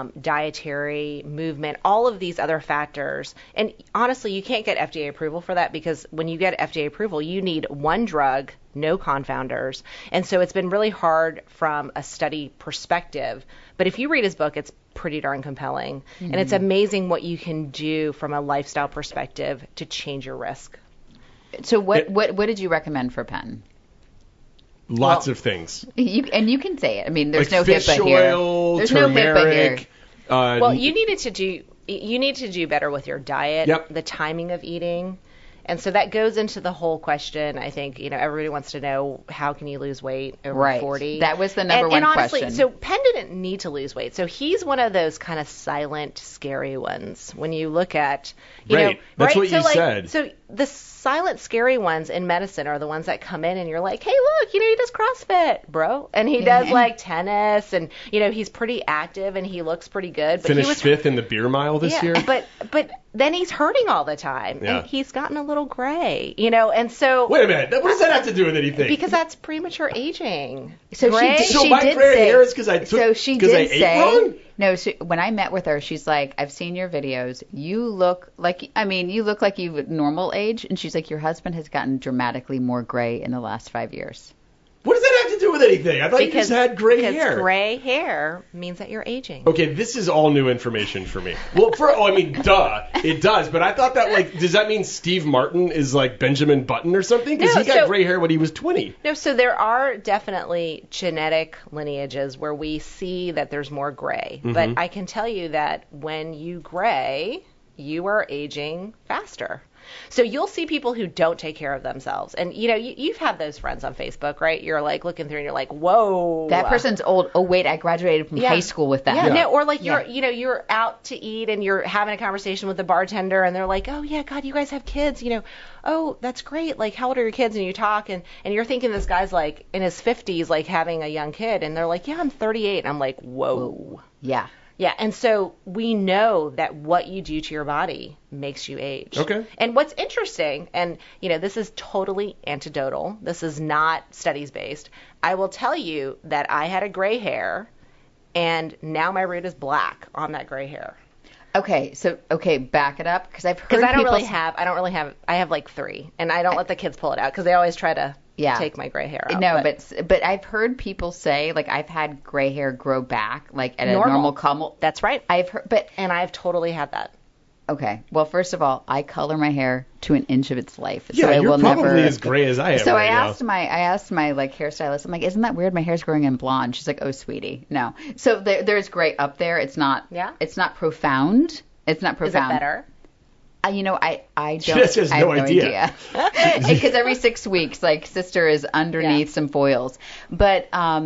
dietary, movement, all of these other factors. And honestly, you can't get FDA approval for that because when you get FDA approval, you need one drug, no confounders. And so it's been really hard from a study perspective. But if you read his book, it's pretty darn compelling. Mm-hmm. And it's amazing what you can do from a lifestyle perspective to change your risk. So what did you recommend for Penn? Lots of things. You can say it. I mean, there's no fish HIPAA oil, here. There's turmeric, no HIPAA here. Well, you need to do better with your diet, the timing of eating. And so that goes into the whole question. I think, everybody wants to know, how can you lose weight over 40? That was the number one honestly, question. So Penn didn't need to lose weight. So he's one of those kind of silent, scary ones. When you look at, That's what you said. So the silent, scary ones in medicine are the ones that come in and you're like, hey, look, he does CrossFit, bro. And he does tennis and, he's pretty active and he looks pretty good. But finished 5th in the beer mile this year. But then he's hurting all the time. Yeah. And he's gotten a little gray, and so. Wait a minute. What does that have to do with anything? Because that's premature aging. So gray? My gray hair is because I ate wrong? No, when I met with her, she's like, I've seen your videos. You look like you've normal age. And she's like, your husband has gotten dramatically more gray in the last 5 years. What does that have to do with anything? I thought you just had gray hair. Because gray hair means that you're aging. Okay, this is all new information for me. Well, duh, it does. But I thought that, does that mean Steve Martin is like Benjamin Button or something? Because he got gray hair when he was 20. No, so there are definitely genetic lineages where we see that there's more gray. Mm-hmm. But I can tell you that when you gray, you are aging faster. So you'll see people who don't take care of themselves. And, you've had those friends on Facebook, right? You're looking through and you're like, whoa. That person's old. Oh, wait, I graduated from high school with that. Yeah. No, or you're out to eat and you're having a conversation with the bartender and they're like, oh, yeah, God, you guys have kids. Oh, that's great. Like, how old are your kids? And you talk and you're thinking this guy's like in his 50s, like having a young kid. And they're like, yeah, I'm 38. And I'm like, whoa. Yeah. Yeah, and so we know that what you do to your body makes you age. Okay. And what's interesting, and this is totally anecdotal, this is not studies based. I will tell you that I had a gray hair, and now my root is black on that gray hair. Okay, back it up because I've heard I don't really have. I have like 3, and I don't let the kids pull it out because they always try to. take my gray hair out. No, but I've heard people say, like, I've had gray hair grow back, like, at a normal color. That's right. And I've totally had that. Okay. Well, first of all, I color my hair to an inch of its life. Yeah, so you're probably as gray as I am. So right I asked my like hairstylist. I'm like, isn't that weird? My hair's growing in blonde. She's like, oh, sweetie, no. So there's gray up there. It's not. Yeah. It's not profound. It's not profound. Is it better? I don't. She just has no idea. Because every 6 weeks, like, sister is underneath some foils. But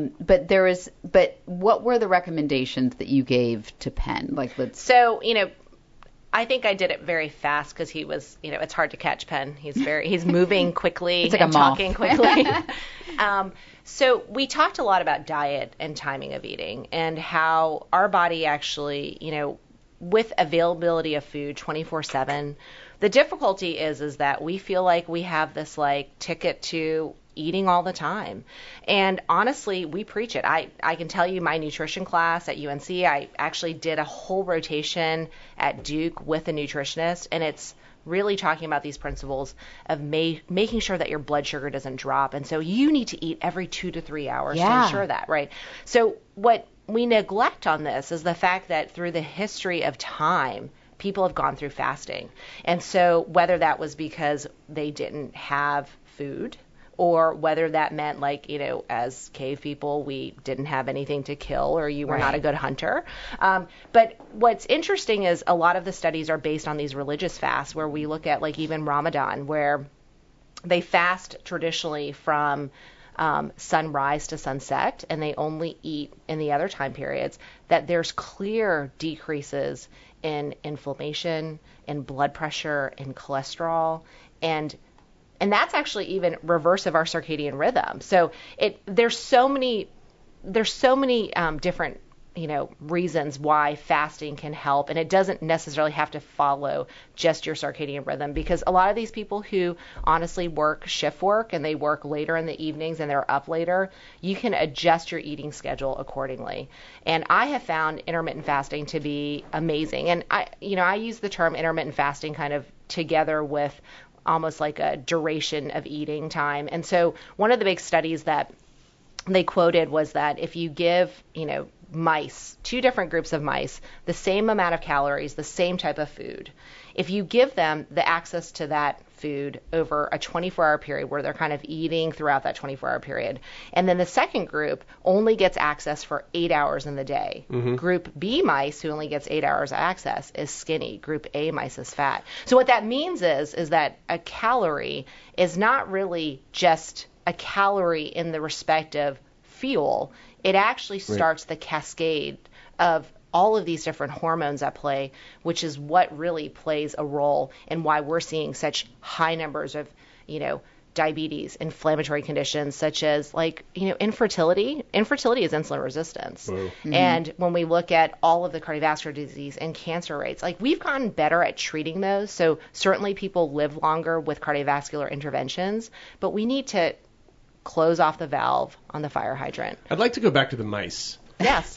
what were the recommendations that you gave to Penn? Like, So, I think I did it very fast because he was, it's hard to catch Penn. He's moving quickly like and talking quickly. So we talked a lot about diet and timing of eating and how our body actually, with availability of food 24/7, the difficulty is that we feel like we have this like ticket to eating all the time. And honestly, we preach it. I can tell you my nutrition class at UNC, I actually did a whole rotation at Duke with a nutritionist, and it's really talking about these principles of making sure that your blood sugar doesn't drop. And so you need to eat every 2 to 3 hours to ensure that, right? So what we neglect on this is the fact that through the history of time, people have gone through fasting. And so whether that was because they didn't have food, or whether that meant, like, as cave people, we didn't have anything to kill, or you were not a good hunter. But what's interesting is a lot of the studies are based on these religious fasts, where we look at, like, even Ramadan, where they fast traditionally from sunrise to sunset, and they only eat in the other time periods, that there's clear decreases in inflammation, in blood pressure, in cholesterol, and that's actually even reverse of our circadian rhythm. So there's so many different reasons why fasting can help, and it doesn't necessarily have to follow just your circadian rhythm, because a lot of these people who honestly work shift work and they work later in the evenings and they're up later, you can adjust your eating schedule accordingly. And I have found intermittent fasting to be amazing. And I use the term intermittent fasting kind of together with almost like a duration of eating time. And so one of the big studies that they quoted was that if you give, mice, 2 different groups of mice, the same amount of calories, the same type of food, if you give them the access to that food over a 24-hour period where they're kind of eating throughout that 24-hour period, and then the second group only gets access for 8 hours in the day. Mm-hmm. Group B mice, who only gets 8 hours of access, is skinny. Group A mice is fat. So what that means is that a calorie is not really just a calorie in the respect of fuel. It actually starts the cascade of all of these different hormones at play, which is what really plays a role in why we're seeing such high numbers of, diabetes, inflammatory conditions such as, like, infertility. Infertility is insulin resistance. Mm-hmm. And when we look at all of the cardiovascular disease and cancer rates, like, we've gotten better at treating those. So certainly people live longer with cardiovascular interventions, but we need to close off the valve on the fire hydrant. I'd like to go back to the mice. Yes.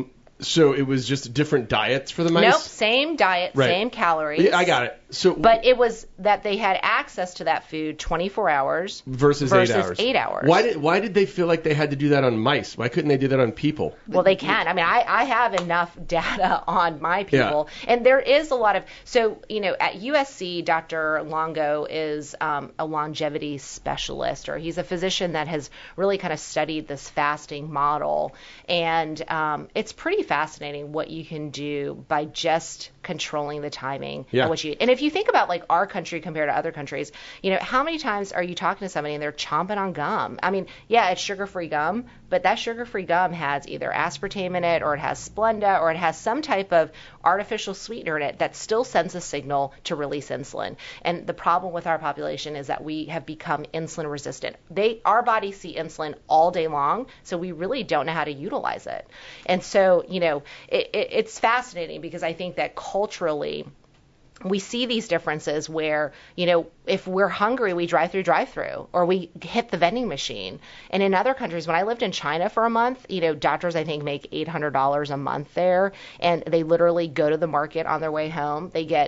So it was just different diets for the mice? Nope, same diet, same calories. Yeah, I got it. But it was that they had access to that food 24 hours versus 8 hours. 8 hours. Why did they feel like they had to do that on mice? Why couldn't they do that on people? Well, they can. I mean, I have enough data on my people. Yeah. And there is a lot of, at USC, Dr. Longo is a longevity specialist, or he's a physician that has really kind of studied this fasting model. And it's pretty fascinating what you can do by just controlling the timing of what you eat. And if you think about, like, our country compared to other countries, how many times are you talking to somebody and they're chomping on gum? I mean, yeah, it's sugar-free gum, but that sugar-free gum has either aspartame in it, or it has Splenda, or it has some type of artificial sweetener in it that still sends a signal to release insulin. And the problem with our population is that we have become insulin resistant. Our bodies see insulin all day long, so we really don't know how to utilize it. And so, it's fascinating, because I think that culturally we see these differences where, if we're hungry, we drive through, or we hit the vending machine. And in other countries, when I lived in China for a month, doctors, I think, make $800 a month there, and they literally go to the market on their way home. They get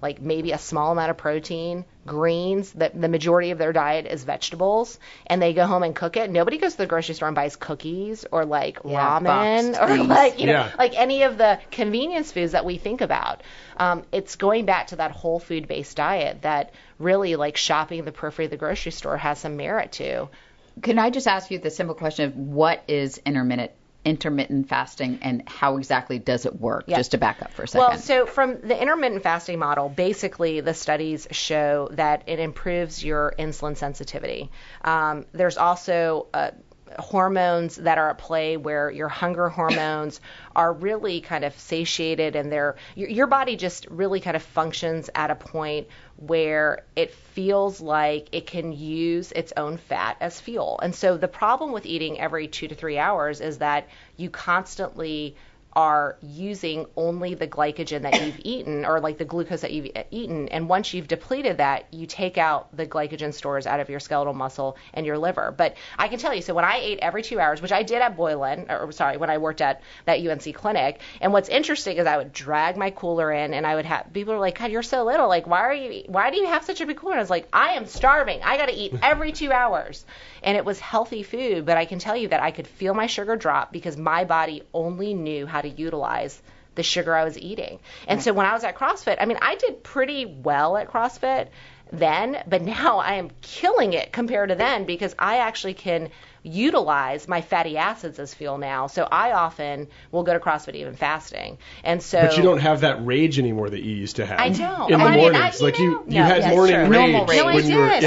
like maybe a small amount of protein, greens, the majority of their diet is vegetables, and they go home and cook it. Nobody goes to the grocery store and buys cookies or like ramen or like, like any of the convenience foods that we think about. It's going back to that whole food-based diet that really, like, shopping the periphery of the grocery store has some merit to. Can I just ask you the simple question of what is intermittent fasting and how exactly does it work? Just to back up for a second. Well, so from the intermittent fasting model, basically the studies show that it improves your insulin sensitivity. There's also hormones that are at play where your hunger hormones are really kind of satiated, and your body just really kind of functions at a point where it feels like it can use its own fat as fuel. And so the problem with eating every 2 to 3 hours is that you constantly are using only the glycogen that you've eaten, or like the glucose that you've eaten. And once you've depleted that, you take out the glycogen stores out of your skeletal muscle and your liver. But I can tell you, so when I ate every 2 hours, which I did at Boylan, when I worked at that UNC clinic, and what's interesting is I would drag my cooler in, and I would have, people are like, God, you're so little. Like, why do you have such a big cooler? And I was like, I am starving. I got to eat every 2 hours. And it was healthy food, but I can tell you that I could feel my sugar drop because my body only knew how to utilize the sugar I was eating. And so when I was at CrossFit, I mean, I did pretty well at CrossFit then, but now I am killing it compared to then because I actually can utilize my fatty acids as fuel now. So I often will go to CrossFit even fasting. And so, but you don't have that rage anymore that you used to have. I don't. In the mornings. You had morning rage. Normal rage. No, I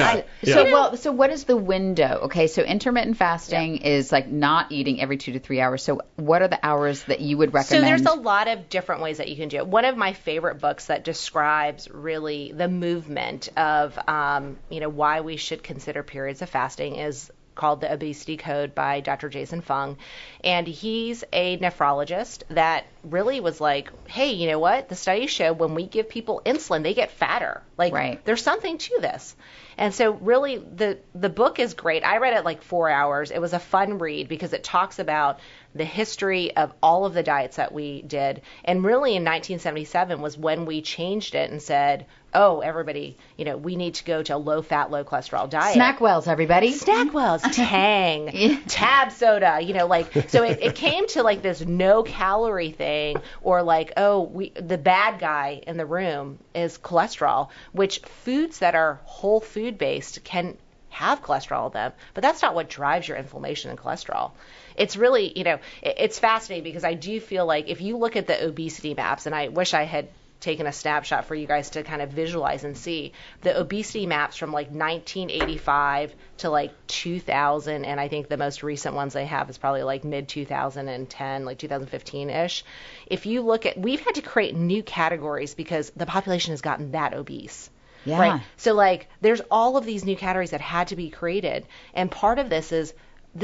did. So what is the window? Okay, so intermittent fasting is like not eating every 2 to 3 hours. So what are the hours that you would recommend? So there's a lot of different ways that you can do it. One of my favorite books that describes really the movement of, why we should consider periods of fasting is called The Obesity Code by Dr. Jason Fung. And he's a nephrologist that really was like, hey, you know what? The studies show when we give people insulin, they get fatter. Like, there's something to this. And so really the book is great. I read it like 4 hours. It was a fun read because it talks about the history of all of the diets that we did. And really in 1977 was when we changed it and said, oh, everybody, we need to go to a low-fat, low-cholesterol diet. Snackwells, everybody. Snackwells, Tang, Tab soda, so it came to like this no-calorie thing, or like, the bad guy in the room is cholesterol, which foods that are whole food-based can have cholesterol in them, but that's not what drives your inflammation and cholesterol. It's really, it's fascinating because I do feel like if you look at the obesity maps, and I wish I had taken a snapshot for you guys to kind of visualize and see the obesity maps from like 1985 to like 2000, and I think the most recent ones they have is probably like mid 2010, like 2015-ish. If you look at, we've had to create new categories because the population has gotten that obese. Yeah. Right. So like there's all of these new categories that had to be created, and part of this is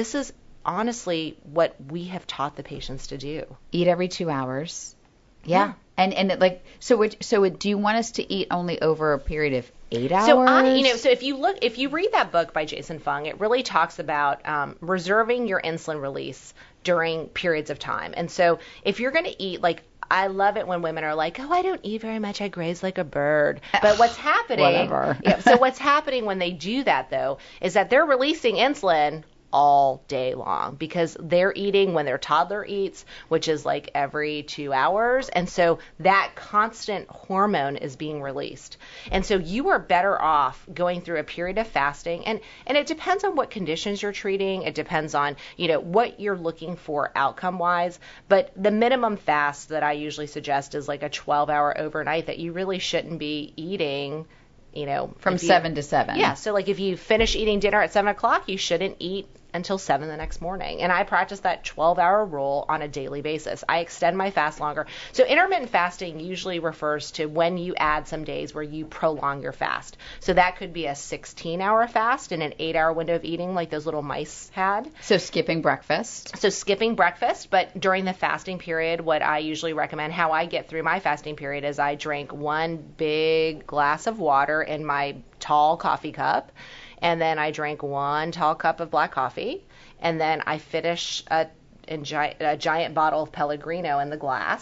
honestly what we have taught the patients to do. Eat every 2 hours. Yeah. And do you want us to eat only over a period of 8 hours? So if you read that book by Jason Fung, it really talks about reserving your insulin release during periods of time. And so if you're going to eat, like, I love it when women are like, oh, I don't eat very much. I graze like a bird. But what's happening? Whatever. So what's happening when they do that, though, is that they're releasing insulin all day long because they're eating when their toddler eats, which is like every 2 hours. And so that constant hormone is being released. And so you are better off going through a period of fasting. And it depends on what conditions you're treating. It depends on, what you're looking for outcome wise. But the minimum fast that I usually suggest is like a 12-hour overnight that you really shouldn't be eating from 7 to 7. Yeah. So like if you finish eating dinner at 7 o'clock, you shouldn't eat until 7 the next morning. And I practice that 12-hour rule on a daily basis. I extend my fast longer. So intermittent fasting usually refers to when you add some days where you prolong your fast. So that could be a 16-hour fast in an 8-hour window of eating like those little mice had. So skipping breakfast. But during the fasting period, what I usually recommend, how I get through my fasting period is I drink one big glass of water in my tall coffee cup. And then I drank one tall cup of black coffee, and then I finish a giant bottle of Pellegrino in the glass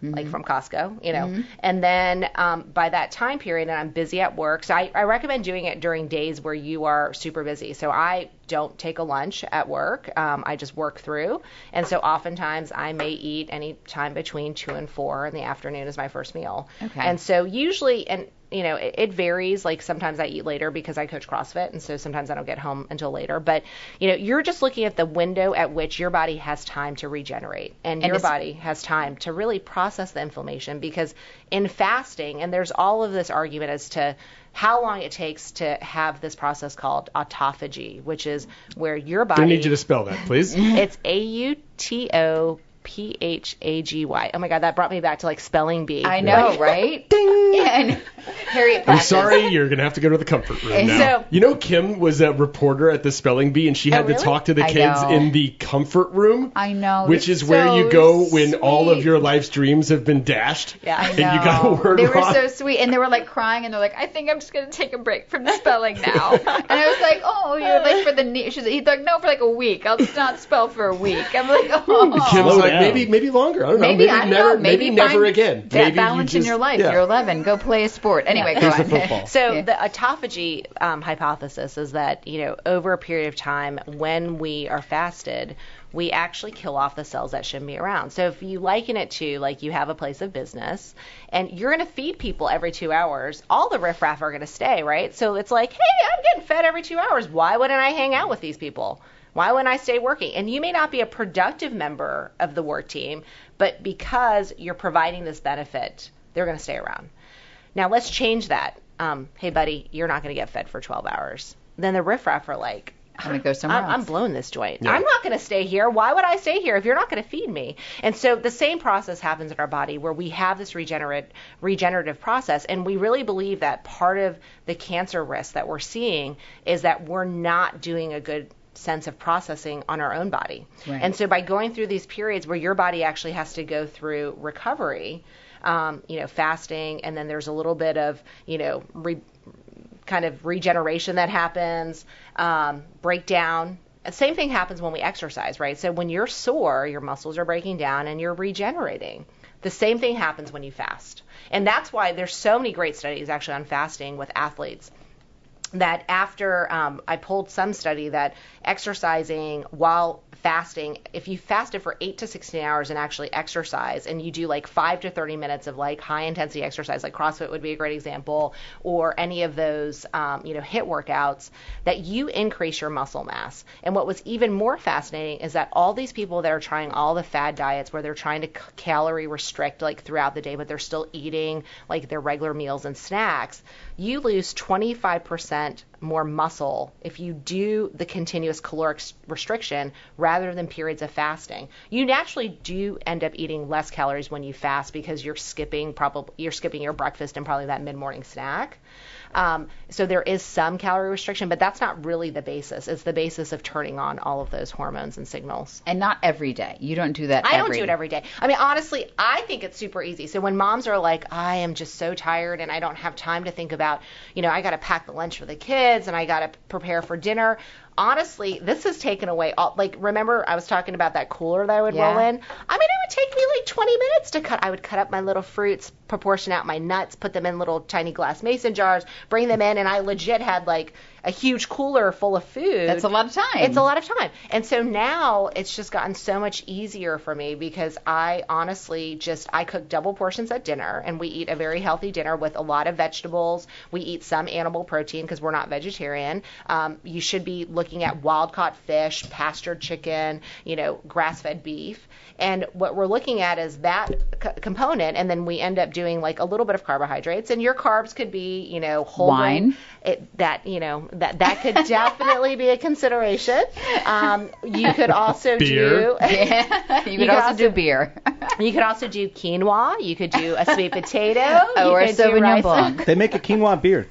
like from Costco, and then by that time period, and I'm busy at work, so I recommend doing it during days where you are super busy. So I don't take a lunch at work. I just work through. And so oftentimes I may eat any time between 2 and 4 in the afternoon as my first meal. Okay. And so usually, and it varies. Like sometimes I eat later because I coach CrossFit, and so sometimes I don't get home until later. But, you're just looking at the window at which your body has time to regenerate, and your body has time to really process the inflammation, because in fasting, and there's all of this argument as to how long it takes to have this process called autophagy, which is where your body... I need you to spell that, please. It's AUTOPHAGY. Oh my God, that brought me back to like spelling bee. I know, right? Ding! Yeah, Harriet I'm sorry, you're going to have to go to the comfort room now. So, Kim was a reporter at the spelling bee, and she had to talk to the kids in the comfort room. I know. Which is where you go when all of your life's dreams have been dashed. Yeah, I know. And you got a word wrong. They were so sweet, and they were like crying, and they're like, I think I'm just going to take a break from the spelling now. And I was like, oh, you're like for the... He's like, no, for like a week. I'll just not spell for a week. I'm like, oh. Kim's like, maybe longer. I don't know. Maybe never again. Maybe balance in your life. Yeah. You're 11. Go play a sport. Anyway, go on. Football. So the autophagy hypothesis is that, over a period of time when we are fasted, we actually kill off the cells that shouldn't be around. So if you liken it to like you have a place of business and you're going to feed people every 2 hours, all the riffraff are going to stay, right? So it's like, hey, I'm getting fed every 2 hours. Why wouldn't I hang out with these people? Why wouldn't I stay working? And you may not be a productive member of the work team, but because you're providing this benefit, they're going to stay around. Now let's change that. Hey, buddy, you're not going to get fed for 12 hours. Then the riffraff are like, I'm going to go somewhere else. I'm blowing this joint. Yeah. I'm not going to stay here. Why would I stay here if you're not going to feed me? And so the same process happens in our body where we have this regenerative process, and we really believe that part of the cancer risk that we're seeing is that we're not doing a good sense of processing on our own body. Right. And so by going through these periods where your body actually has to go through recovery, fasting, and then there's a little bit of, kind of regeneration that happens, breakdown. Same thing happens when we exercise, right? So when you're sore, your muscles are breaking down and you're regenerating. The same thing happens when you fast. And that's why there's so many great studies actually on fasting with athletes. That after I pulled some study that exercising while fasting, if you fasted for 8 to 16 hours and actually exercise, and you do like 5 to 30 minutes of like high intensity exercise, like CrossFit would be a great example, or any of those HIIT workouts, that you increase your muscle mass. And what was even more fascinating is that all these people that are trying all the fad diets where they're trying to calorie restrict like throughout the day, but they're still eating like their regular meals and snacks, you lose 25% more muscle if you do the continuous caloric restriction rather than periods of fasting. You naturally do end up eating less calories when you fast because you're skipping your breakfast and probably that mid-morning snack. So there is some calorie restriction, but that's not really the basis. It's the basis of turning on all of those hormones and signals. And not every day. You don't do that I don't do it every day. I mean, honestly, I think it's super easy. So when moms are like, I am just so tired and I don't have time to think about, I got to pack the lunch for the kids and I got to prepare for dinner. Honestly, this has taken away all, remember I was talking about that cooler that I would roll in? I mean, it would take me like 20 minutes to cut. I would cut up my little fruits, proportion out my nuts, put them in little tiny glass mason jars, bring them in, and I legit had like a huge cooler full of food. That's a lot of time. It's a lot of time. And so now it's just gotten so much easier for me because I honestly I cook double portions at dinner, and we eat a very healthy dinner with a lot of vegetables. We eat some animal protein because we're not vegetarian. You should be looking at wild-caught fish, pastured chicken, grass-fed beef. And what we're looking at is that component, and then we end up doing like a little bit of carbohydrates. And your carbs could be, whole wine. That could definitely be a consideration. You could also beer. You could also do beer. You could also do quinoa. You could do a sweet potato. Or a Sauvignon Blanc. They make a quinoa beer.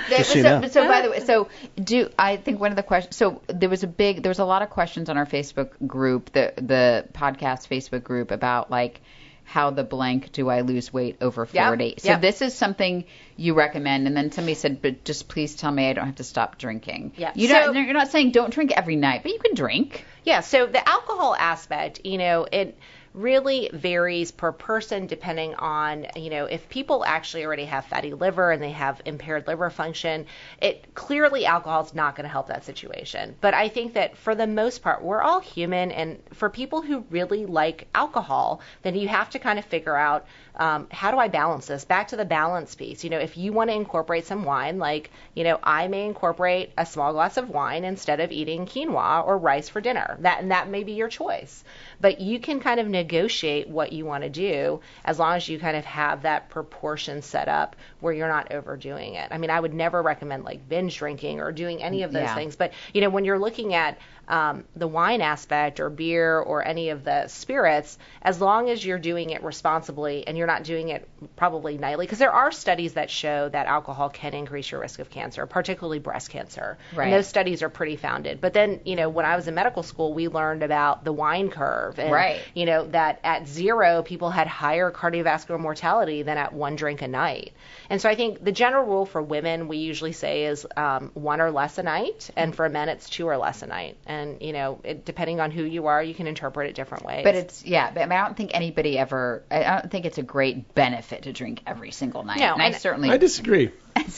So by the way, I think one of the questions, so there was a lot of questions on our Facebook group, the podcast Facebook group, about like how the blank do I lose weight over 40. So this is something you recommend, and then somebody said, but just please tell me I don't have to stop drinking. Yeah. You're not saying don't drink every night, but you can drink. Yeah, so the alcohol aspect, it really varies per person depending on, if people actually already have fatty liver and they have impaired liver function, clearly alcohol is not going to help that situation. But I think that for the most part, we're all human, and for people who really like alcohol, then you have to kind of figure out, how do I balance this? Back to the balance piece. If you want to incorporate some wine, like, I may incorporate a small glass of wine instead of eating quinoa or rice for dinner. That may be your choice. But you can kind of negotiate what you want to do as long as you kind of have that proportion set up where you're not overdoing it. I mean, I would never recommend like binge drinking or doing any of those things. But, when you're looking at the wine aspect or beer or any of the spirits, as long as you're doing it responsibly and you're not doing it probably nightly, because there are studies that show that alcohol can increase your risk of cancer, particularly breast cancer. Right. And those studies are pretty founded. But then, when I was in medical school, we learned about the wine curve. And, that at 0, people had higher cardiovascular mortality than at 1 drink a night. And so I think the general rule for women, we usually say, is 1 or less a night. And for men, it's 2 or less a night. And, depending on who you are, you can interpret it different ways. But I don't think anybody I don't think it's a great benefit to drink every single night. No, I disagree.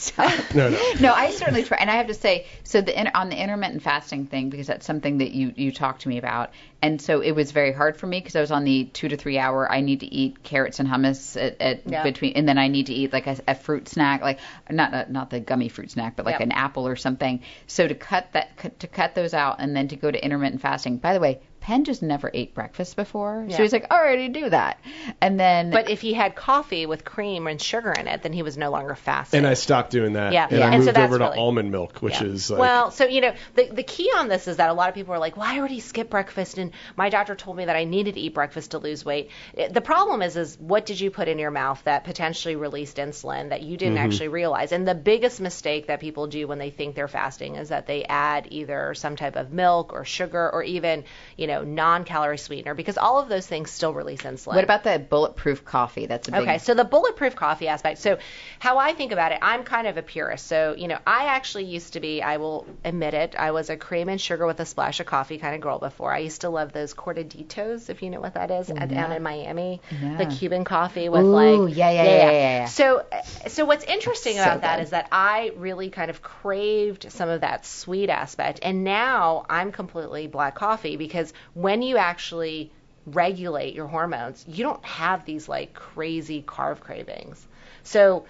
No, I certainly try. And I have to say, so on the intermittent fasting thing, because that's something that you talked to me about. And so it was very hard for me because I was on the 2 to 3 hour. I need to eat carrots and hummus between, and then I need to eat like a fruit snack, like not the gummy fruit snack, but like an apple or something. So to cut those out and then to go to intermittent fasting. By the way, Penn just never ate breakfast before. Yeah. So he's like, I already do that. And then, but if he had coffee with cream and sugar in it, then he was no longer fasting. And I stopped doing that. Yeah. And I moved over to almond milk, which is like. Well, so, the key on this is that a lot of people are like, well, I already skipped breakfast and my doctor told me that I needed to eat breakfast to lose weight. The problem is what did you put in your mouth that potentially released insulin that you didn't actually realize? And the biggest mistake that people do when they think they're fasting is that they add either some type of milk or sugar or even, non-calorie sweetener, because all of those things still release insulin. What about the bulletproof coffee? That's a big... Okay, so the bulletproof coffee aspect. So how I think about it, I'm kind of a purist. So, I actually used to be, I will admit it, I was a cream and sugar with a splash of coffee kind of girl before. I used to love those Cortaditos, if you know what that is, down in Miami. Yeah. The Cuban coffee with Yeah. So what's interesting about that is that I really kind of craved some of that sweet aspect. And now I'm completely black coffee, because when you actually regulate your hormones, you don't have these like crazy carb cravings. So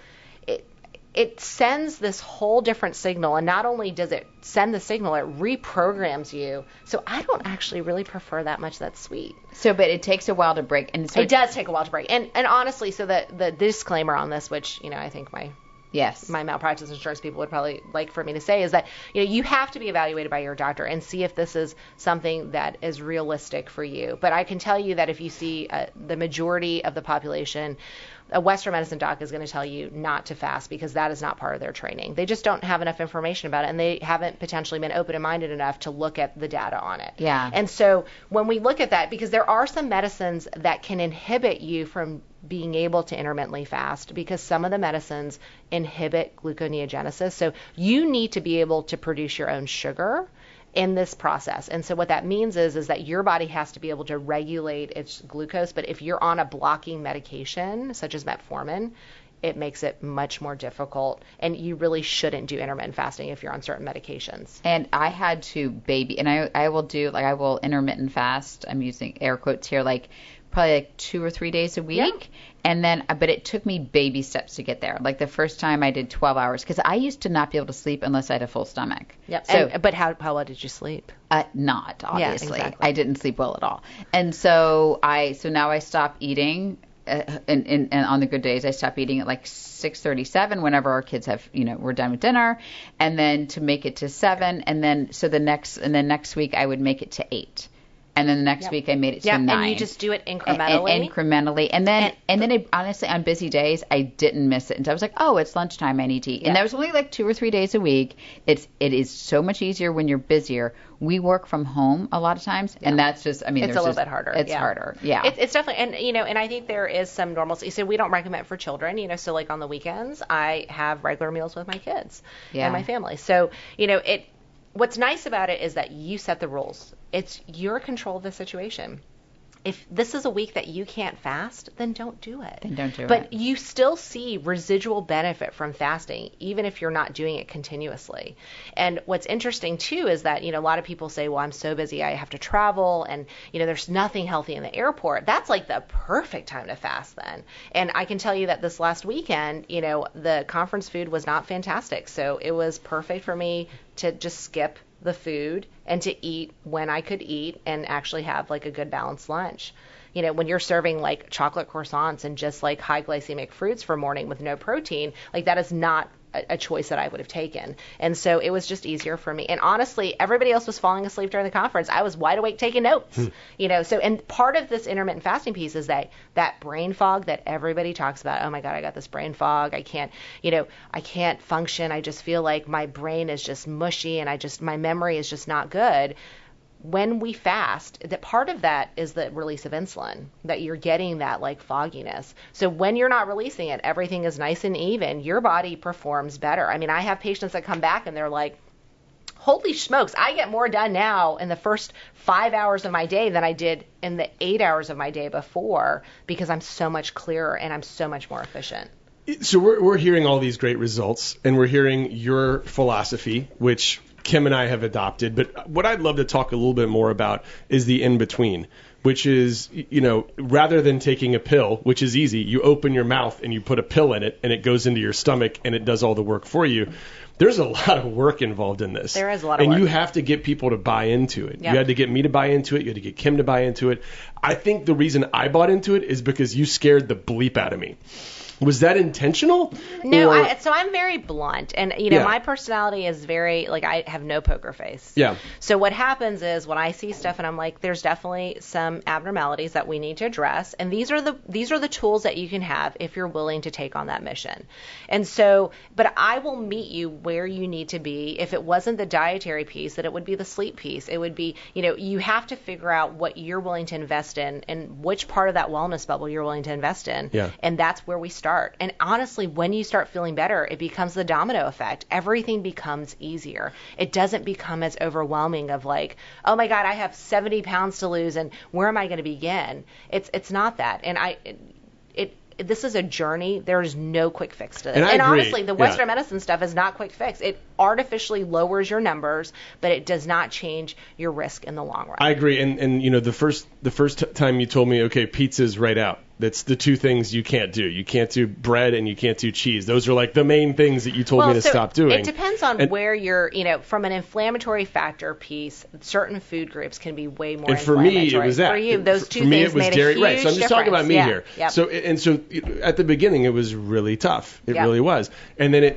it sends this whole different signal, and not only does it send the signal, it reprograms you. So I don't actually really prefer that much that's sweet. So, but it takes a while to break. And so it does take a while to break. And honestly, so the disclaimer on this, which, I think my malpractice insurance people would probably like for me to say, is that you have to be evaluated by your doctor and see if this is something that is realistic for you. But I can tell you that if you see the majority of the population, a Western medicine doc is going to tell you not to fast, because that is not part of their training. They just don't have enough information about it, and they haven't potentially been open and minded enough to look at the data on it. Yeah. And so when we look at that, because there are some medicines that can inhibit you from being able to intermittently fast, because some of the medicines inhibit gluconeogenesis. So you need to be able to produce your own sugar in this process. And so what that means is that your body has to be able to regulate its glucose. But if you're on a blocking medication, such as metformin, it makes it much more difficult. And you really shouldn't do intermittent fasting if you're on certain medications. And I had to and I will intermittent fast. I'm using air quotes here, probably 2 or 3 days a week. Yeah. And then, but it took me baby steps to get there. Like the first time I did 12 hours, because I used to not be able to sleep unless I had a full stomach. Yep. So, but how well did you sleep? Not, obviously. Yeah, exactly. I didn't sleep well at all. And so now I stop eating. And on the good days, I stop eating at like 6:37 whenever our kids have, we're done with dinner, and then to make it to 7, and then next week I would make it to 8. And then the next week I made it to 9. And you just do it incrementally. Incrementally. And then it, honestly, on busy days, I didn't miss it. And I was like, oh, it's lunchtime, I need to eat. Yeah. And that was only like 2 or 3 days a week. It is so much easier when you're busier. We work from home a lot of times, and that's just, it's a little bit harder. It's harder. Yeah. It's definitely, and I think there is some normalcy. So we don't recommend for children, so like on the weekends, I have regular meals with my kids and my family. So, what's nice about it is that you set the rules. It's your control of the situation. if this is a week that you can't fast, then don't do it. But But you still see residual benefit from fasting, even if you're not doing it continuously. And what's interesting too is that, a lot of people say, well, I'm so busy, I have to travel, and, there's nothing healthy in the airport. That's like the perfect time to fast then. And I can tell you that this last weekend, the conference food was not fantastic. So it was perfect for me to just skip the food and to eat when I could eat and actually have like a good balanced lunch. When you're serving like chocolate croissants and just like high glycemic fruits for morning with no protein, like that is not a choice that I would have taken. And so it was just easier for me. And honestly, everybody else was falling asleep during the conference. I was wide awake taking notes, so, and part of this intermittent fasting piece is that brain fog that everybody talks about. Oh my God, I got this brain fog. I can't function. I just feel like my brain is just mushy and my memory is just not good. When we fast, that part of that is the release of insulin, that you're getting that like fogginess. So when you're not releasing it, everything is nice and even. Your body performs better. I mean, I have patients that come back and they're like, holy smokes, I get more done now in the first 5 hours of my day than I did in the 8 hours of my day before, because I'm so much clearer and I'm so much more efficient. So we're hearing all these great results, and we're hearing your philosophy, which Kim and I have adopted. But what I'd love to talk a little bit more about is the in-between, which is, rather than taking a pill, which is easy, you open your mouth and you put a pill in it and it goes into your stomach and it does all the work for you. There's a lot of work involved in this. There is a lot of work. And you have to get people to buy into it. Yep. You had to get me to buy into it. You had to get Kim to buy into it. I think the reason I bought into it is because you scared the bleep out of me. Was that intentional? No, so I'm very blunt, and my personality is very I have no poker face. Yeah. So what happens is when I see stuff and I'm like, there's definitely some abnormalities that we need to address, and these are the tools that you can have if you're willing to take on that mission. And so, but I will meet you where you need to be. If it wasn't the dietary piece, that it would be the sleep piece. It would be, you have to figure out what you're willing to invest in and which part of that wellness bubble you're willing to invest in. Yeah. And that's where we start. And honestly, when you start feeling better, it becomes the domino effect. Everything becomes easier. It doesn't become as overwhelming of like, oh my God, I have 70 pounds to lose and where am I going to begin? It's not that. And this is a journey. There's no quick fix to this. And honestly, the Western medicine stuff is not quick fix. It artificially lowers your numbers, but it does not change your risk in the long run. I agree. And the first time you told me, okay, pizza's right out. That's the two things you can't do. You can't do bread and you can't do cheese. Those are like the main things that you told me to stop doing. It depends on where you're, from an inflammatory factor piece, certain food groups can be way more inflammatory. And for me, it was that. For you, those two for me, things it was made dairy. a huge Right. So I'm just talking about me here. Yep. So at the beginning, it was really tough. It really was. And then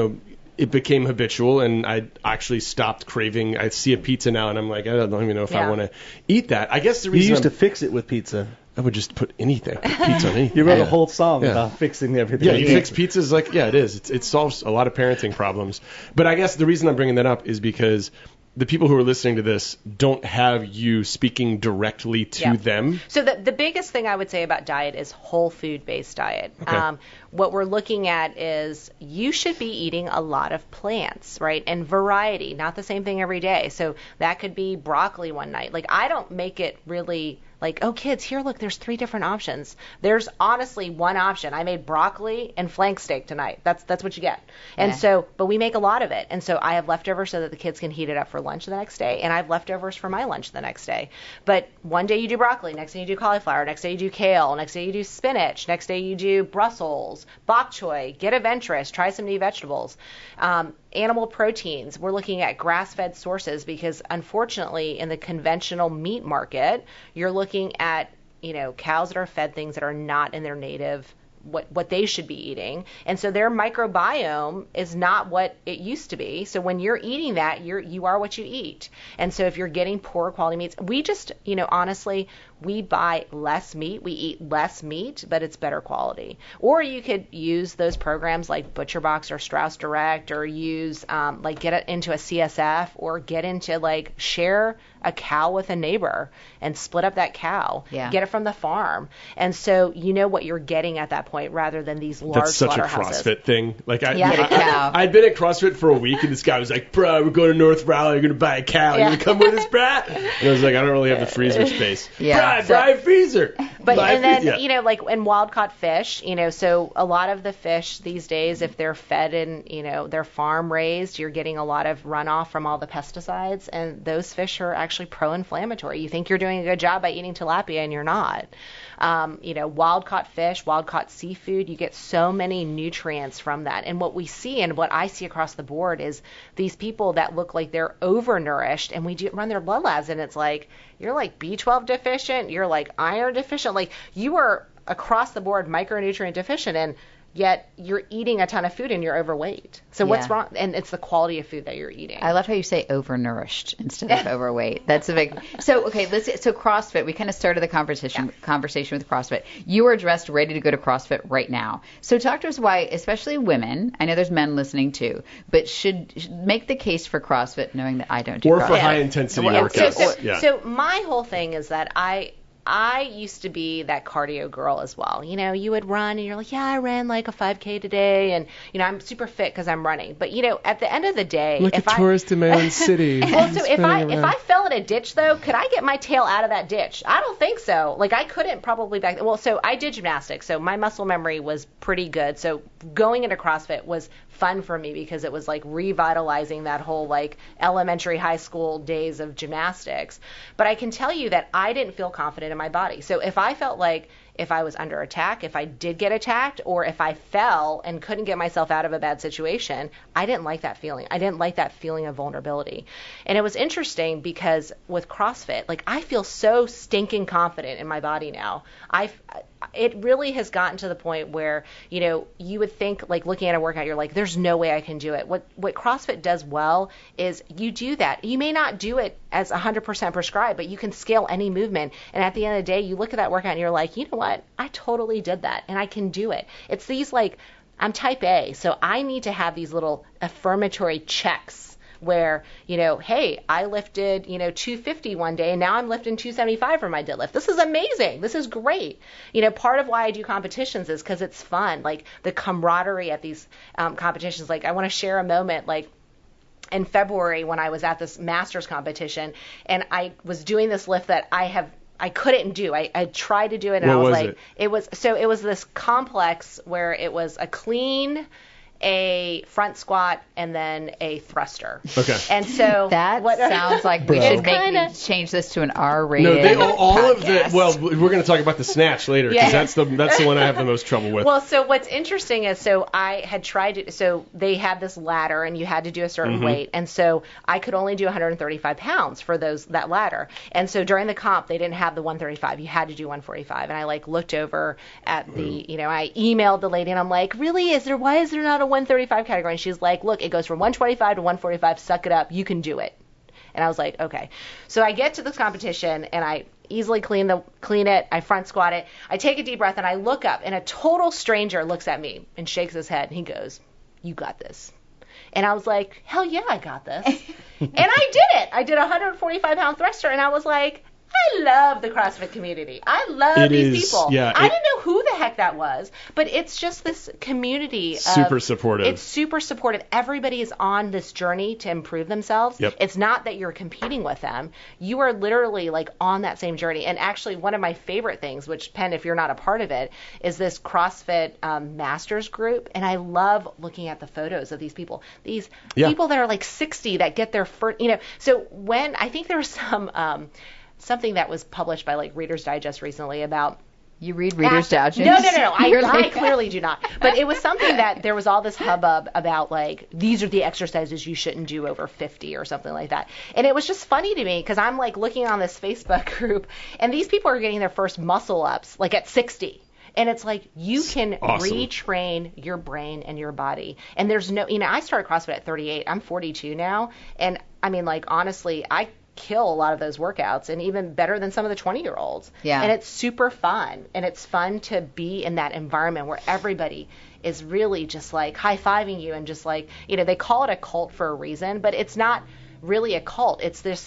it became habitual, and I actually stopped craving. I see a pizza now, and I'm like, I don't even know if I want to eat that. I guess the reason you used to fix it with pizza. I would just put anything, put pizza on anything. You wrote a whole song about fixing everything. Yeah, you fix pizzas it is. It solves a lot of parenting problems. But I guess the reason I'm bringing that up is because the people who are listening to this don't have you speaking directly to them. So the biggest thing I would say about diet is whole food-based diet. Okay. What we're looking at is you should be eating a lot of plants, right? And variety, not the same thing every day. So that could be broccoli one night. Like I don't make it really like, oh, kids, here, look, there's 3 different options. There's honestly one option. I made broccoli and flank steak tonight. That's what you get. And so, but we make a lot of it. And so I have leftovers so that the kids can heat it up for lunch the next day. And I have leftovers for my lunch the next day. But one day you do broccoli, next day you do cauliflower, next day you do kale, next day you do spinach, next day you do Brussels, bok choy, get a ventress, try some new vegetables. Animal proteins, we're looking at grass-fed sources because unfortunately in the conventional meat market, you're looking at, cows that are fed things that are not in their native what they should be eating. And so their microbiome is not what it used to be. So when you're eating that, you are what you eat. And so if you're getting poor quality meats, we just, honestly, we buy less meat, we eat less meat, but it's better quality. Or you could use those programs like ButcherBox or Strauss Direct, or use get it into a CSF, or get into share a cow with a neighbor and split up that cow, get it from the farm. And so you know what you're getting at that point rather than these large That's such a slaughterhouses. CrossFit thing. Like cow. I'd been at CrossFit for a week, and this guy was like, "Bro, we're going to North Raleigh. You're gonna buy a cow. You're gonna come with us, brah?" And I was like, "I don't really have the freezer space." Yeah. Buy a freezer. But and then yeah. like in wild caught fish, so a lot of the fish these days, if they're fed and they're farm raised, you're getting a lot of runoff from all the pesticides, and those fish are actually pro-inflammatory. You think you're doing a good job by eating tilapia, and you're not. Wild caught fish, wild caught seafood, you get so many nutrients from that. And what we see and what I see across the board is these people that look like they're overnourished, and we run their blood labs, and it's like, you're like B12 deficient, you're like iron deficient, like you are across the board micronutrient deficient, and yet you're eating a ton of food and you're overweight. So what's wrong? And it's the quality of food that you're eating. I love how you say overnourished instead of overweight. That's a big. So CrossFit. We kind of started the conversation with CrossFit. You are dressed, ready to go to CrossFit right now. So talk to us why, especially women. I know there's men listening too, but should make the case for CrossFit, knowing that I don't do or CrossFit. for high intensity workouts. So my whole thing is that I used to be that cardio girl as well. You would run and you're like, yeah, I ran like a 5K today, and I'm super fit because I'm running. But at the end of the day, like a tourist in my own city. Well, so if I fell in a ditch though, could I get my tail out of that ditch? I don't think so. Like I couldn't probably back then. Well, so I did gymnastics, so my muscle memory was pretty good. So going into CrossFit was fun for me because it was like revitalizing that whole like elementary, high school days of gymnastics. But I can tell you that I didn't feel confident in my body. So if I felt like if I was under attack, if I did get attacked, or if I fell and couldn't get myself out of a bad situation, I didn't like that feeling. I didn't like that feeling of vulnerability. And it was interesting because with CrossFit, like I feel so stinking confident in my body now. It really has gotten to the point where, you would think like looking at a workout, you're like, there's no way I can do it. What CrossFit does well is you do that. You may not do it as 100% prescribed, but you can scale any movement. And at the end of the day, you look at that workout and you're like, you know what? I totally did that and I can do it. It's these like, I'm type A, so I need to have these little affirmatory checks where, hey, I lifted, 250 one day, and now I'm lifting 275 for my deadlift. This is amazing. This is great. Part of why I do competitions is because it's fun, like the camaraderie at these competitions. Like I want to share a moment, like in February when I was at this Masters competition, and I was doing this lift that I couldn't do. I tried to do it, and I was like, it was this complex where it was a clean, a front squat, and then a thruster. Okay. And so that sounds like we should change this to an R-rated. No, all of the. Well, we're going to talk about the snatch later because that's the one I have the most trouble with. Well, so what's interesting is, so I had tried it. So they had this ladder, and you had to do a certain weight, and so I could only do 135 pounds for that ladder. And so during the comp, they didn't have the 135. You had to do 145. And I looked over at the, I emailed the lady, and I'm like, really? Why is there not a 135 category? And she's like, look, it goes from 125 to 145. Suck it up. You can do it. And I was like, okay. So I get to this competition, and I easily clean it. I front squat it. I take a deep breath, and I look up, and a total stranger looks at me and shakes his head, and he goes, you got this. And I was like, hell yeah, I got this. And I did it. I did a 145-pound thruster, and I was like, I love the CrossFit community. I love these people. Yeah, I didn't know who the heck that was, but it's just this community. Super supportive. It's super supportive. Everybody is on this journey to improve themselves. Yep. It's not that you're competing with them. You are literally on that same journey. And actually, one of my favorite things, which, Penn, if you're not a part of it, is this CrossFit Masters group. And I love looking at the photos of these people. These people that are 60 that get their first, So when I think there was something that was published by Reader's Digest recently about. You read Reader's Digest? No. I clearly do not. But it was something that there was all this hubbub about these are the exercises you shouldn't do over 50 or something like that. And it was just funny to me because I'm looking on this Facebook group, and these people are getting their first muscle ups at 60. And it's you can retrain your brain and your body. And there's no, I started CrossFit at 38. I'm 42 now. And I mean, honestly, I kill a lot of those workouts, and even better than some of the 20-year-olds. Yeah. And it's super fun, and it's fun to be in that environment where everybody is really just high-fiving you and just they call it a cult for a reason, but it's not really a cult. It's this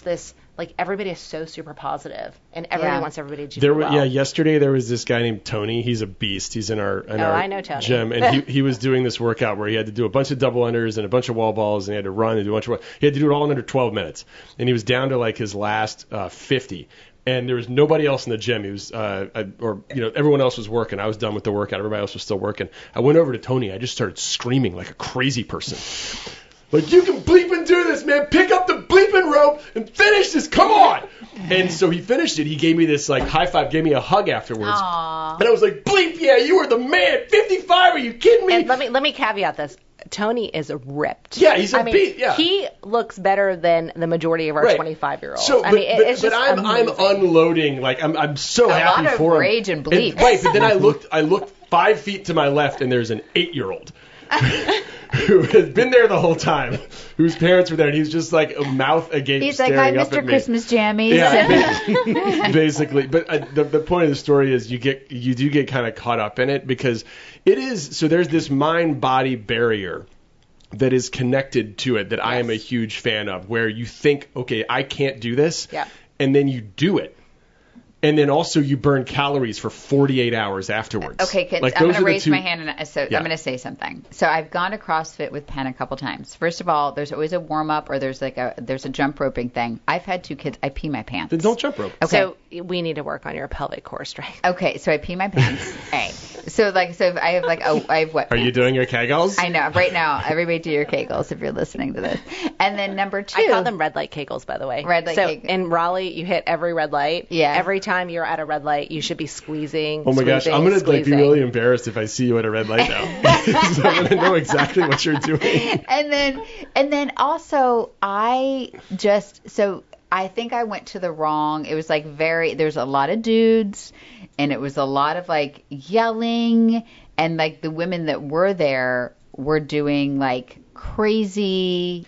like everybody is so super positive, and everybody wants everybody to do well. Yeah, yesterday there was this guy named Tony. He's a beast. He's in our I know Tony. gym, and he was doing this workout where he had to do a bunch of double unders and a bunch of wall balls, and he had to run and do a bunch of. He had to do it all in under 12 minutes, and he was down to like his last 50. And there was nobody else in the gym. He was, everyone else was working. I was done with the workout. Everybody else was still working. I went over to Tony. I just started screaming like a crazy person. Like, you can bleep and do this, man. Pick up the bleeping rope and finish this. Come on. And so he finished it. He gave me this like high five, gave me a hug afterwards. Aww. And I was like, bleep, yeah, you are the man. 55, are you kidding me? And let me caveat this. Tony is ripped. Yeah, he's a beast. Yeah. He looks better than the majority of our 25-year-olds. So, it's but just I'm unloading. Like I'm so happy for him. A lot of rage and bleep. Right, but then I looked 5 feet to my left, and there's an 8-year-old who has been there the whole time, whose parents were there, and he's just like a mouth agape. He's like, "Hi, Mr. Christmas Jammies." Yeah, basically. But the point of the story is you do get kind of caught up in it because it is. So there's this mind-body barrier that is connected to it that I am a huge fan of, where you think, okay, I can't do this, and then you do it. And then also you burn calories for 48 hours afterwards. Okay, kids, I'm going to raise my hand and I'm going to say something. So I've gone to CrossFit with Penn a couple times. First of all, there's always a warm up or there's a jump roping thing. I've had 2 kids. I pee my pants. Then don't jump rope. Okay. So we need to work on your pelvic core strength. Okay, so I pee my pants. So I have what? Are you doing your Kegels? I know. Right now, everybody do your Kegels if you're listening to this. And then number 2. I call them red light Kegels, by the way. Red light Kegels. So in Raleigh, you hit every red light. Yeah. Every time you're at a red light, you should be squeezing. Oh my gosh, I'm gonna be really embarrassed if I see you at a red light now. So I'm gonna know exactly what you're doing. And then also I think I went to the wrong. It was like there's a lot of dudes, and it was a lot of like yelling, and like the women that were there were doing like crazy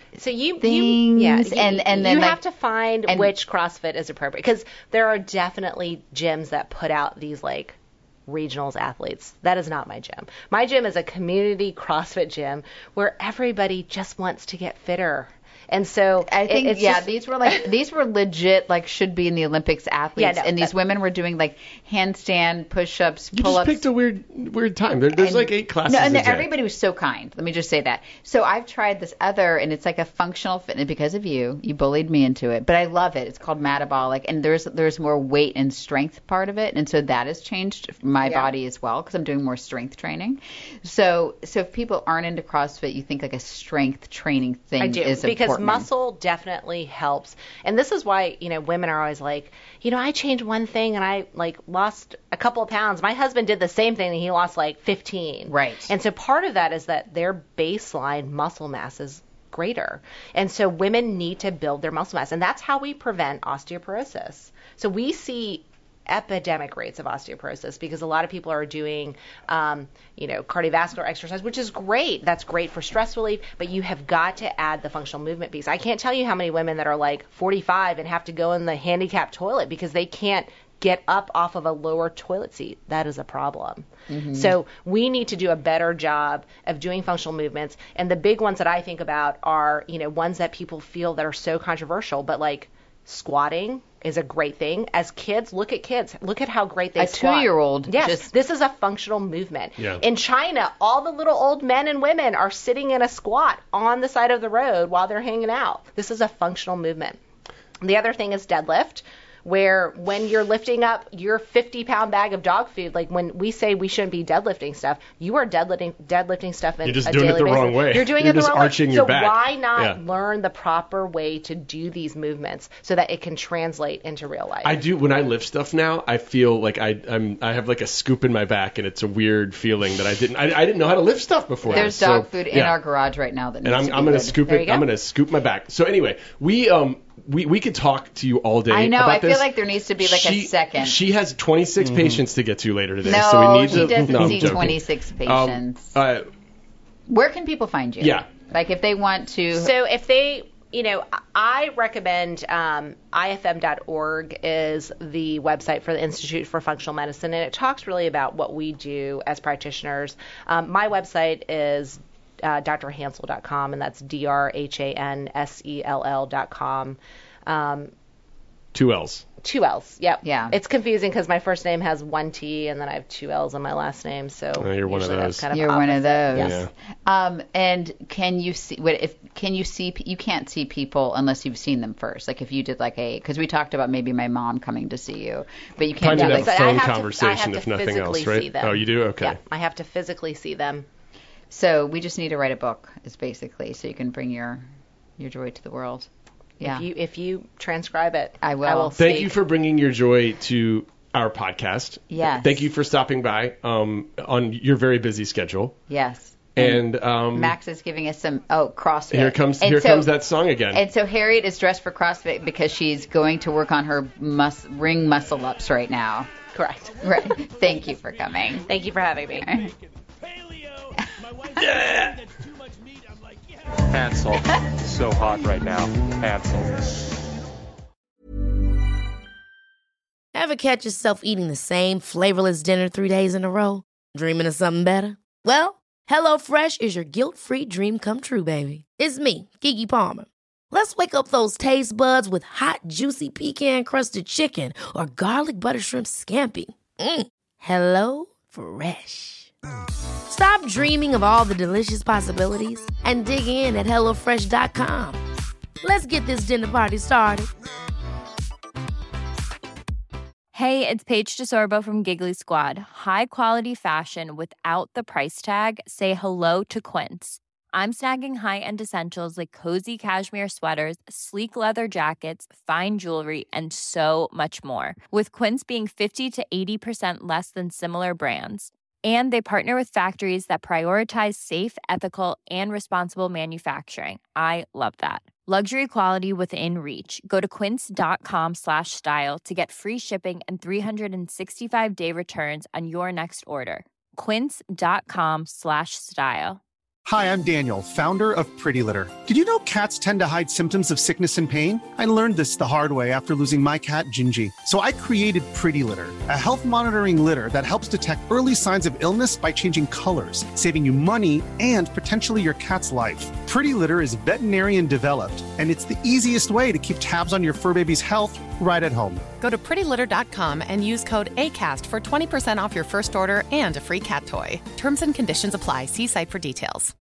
things. And then you have to find which CrossFit is appropriate, because there are definitely gyms that put out these like regionals athletes. That is not my gym. My gym is a community CrossFit gym where everybody just wants to get fitter. And so I think these were legit, like should be in the Olympics athletes, and these women were doing like handstand, push-ups, pull-ups. You just picked a weird time. There's like 8 classes. No, and everybody was so kind. Let me just say that. So I've tried this other, and it's like a functional fitness because of you. You bullied me into it, but I love it. It's called Metabolic, and there's more weight and strength part of it, and so that has changed my body as well because I'm doing more strength training. So if people aren't into CrossFit, you think like a strength training thing is important. Because muscle definitely helps. And this is why, women are always like, I changed one thing and I like lost a couple of pounds. My husband did the same thing and he lost like 15. Right. And so part of that is that their baseline muscle mass is greater. And so women need to build their muscle mass. And that's how we prevent osteoporosis. So we see epidemic rates of osteoporosis because a lot of people are doing, cardiovascular exercise, which is great. That's great for stress relief, but you have got to add the functional movement piece. I can't tell you how many women that are like 45 and have to go in the handicapped toilet because they can't get up off of a lower toilet seat. That is a problem. Mm-hmm. So we need to do a better job of doing functional movements. And the big ones that I think about are, ones that people feel that are so controversial, but like squatting is a great thing. As kids, look at kids. Look at how great they squat. A 2-year-old. Yes, this is a functional movement. Yeah. In China, all the little old men and women are sitting in a squat on the side of the road while they're hanging out. This is a functional movement. The other thing is deadlift, where when you're lifting up your 50-pound bag of dog food, like when we say we shouldn't be deadlifting stuff, you are deadlifting stuff in a daily basis. You're just doing it the wrong way. You're doing it the wrong way. You're just arching your back. So why not learn the proper way to do these movements so that it can translate into real life? I do. When I lift stuff now, I feel like I have like a scoop in my back, and it's a weird feeling that I didn't know how to lift stuff before. There's dog food in our garage right now that needs to be I'm going to scoop it. I'm going to scoop my back. So anyway, we could talk to you all day. I know. About I this. feel like there needs to be like a second. She has 26 patients to get to later today. No, so we need she doesn't see 26 patients. Where can people find you? Yeah. Like if they want to. So if they, I recommend IFM.org is the website for the Institute for Functional Medicine, and it talks really about what we do as practitioners. My website is drhansel.com, and that's drhansell.com. 2 L's. 2 L's. Yep. Yeah. It's confusing because my first name has 1 T and then I have 2 L's on my last name. So you're one of those. You're one of those. Yes. Yeah. And can you see? You can't see people unless you've seen them first. Like if you did because we talked about maybe my mom coming to see you, but you can't do do a phone conversation if nothing else, right? See them. Oh, you do? Okay. Yeah, I have to physically see them. So we just need to write a book, is basically, so you can bring your joy to the world. Yeah. If you transcribe it, I will. Thank you for bringing your joy to our podcast. Yes. Thank you for stopping by on your very busy schedule. Yes. And Max is giving us some CrossFit. Here comes that song again. And so Harriet is dressed for CrossFit because she's going to work on her ring muscle ups right now. Correct. Right. Thank you for coming. Thank you for having me. Yeah. Hansel. So hot right now. Hansel. Ever catch yourself eating the same flavorless dinner 3 days in a row? Dreaming of something better? Well, HelloFresh is your guilt-free dream come true, baby. It's me, Keke Palmer. Let's wake up those taste buds with hot, juicy pecan-crusted chicken or garlic butter shrimp scampi. Hello Fresh. Stop dreaming of all the delicious possibilities and dig in at HelloFresh.com. Let's get this dinner party started. Hey, it's Paige DeSorbo from Giggly Squad. High quality fashion without the price tag. Say hello to Quince. I'm snagging high-end essentials like cozy cashmere sweaters, sleek leather jackets, fine jewelry, and so much more. With Quince being 50 to 80% less than similar brands. And they partner with factories that prioritize safe, ethical, and responsible manufacturing. I love that. Luxury quality within reach. Go to quince.com/style to get free shipping and 365-day returns on your next order. Quince.com/style. Hi, I'm Daniel, founder of Pretty Litter. Did you know cats tend to hide symptoms of sickness and pain? I learned this the hard way after losing my cat, Gingy. So I created Pretty Litter, a health monitoring litter that helps detect early signs of illness by changing colors, saving you money and potentially your cat's life. Pretty Litter is veterinarian developed, and it's the easiest way to keep tabs on your fur baby's health right at home. Go to prettylitter.com and use code ACAST for 20% off your first order and a free cat toy. Terms and conditions apply. See site for details.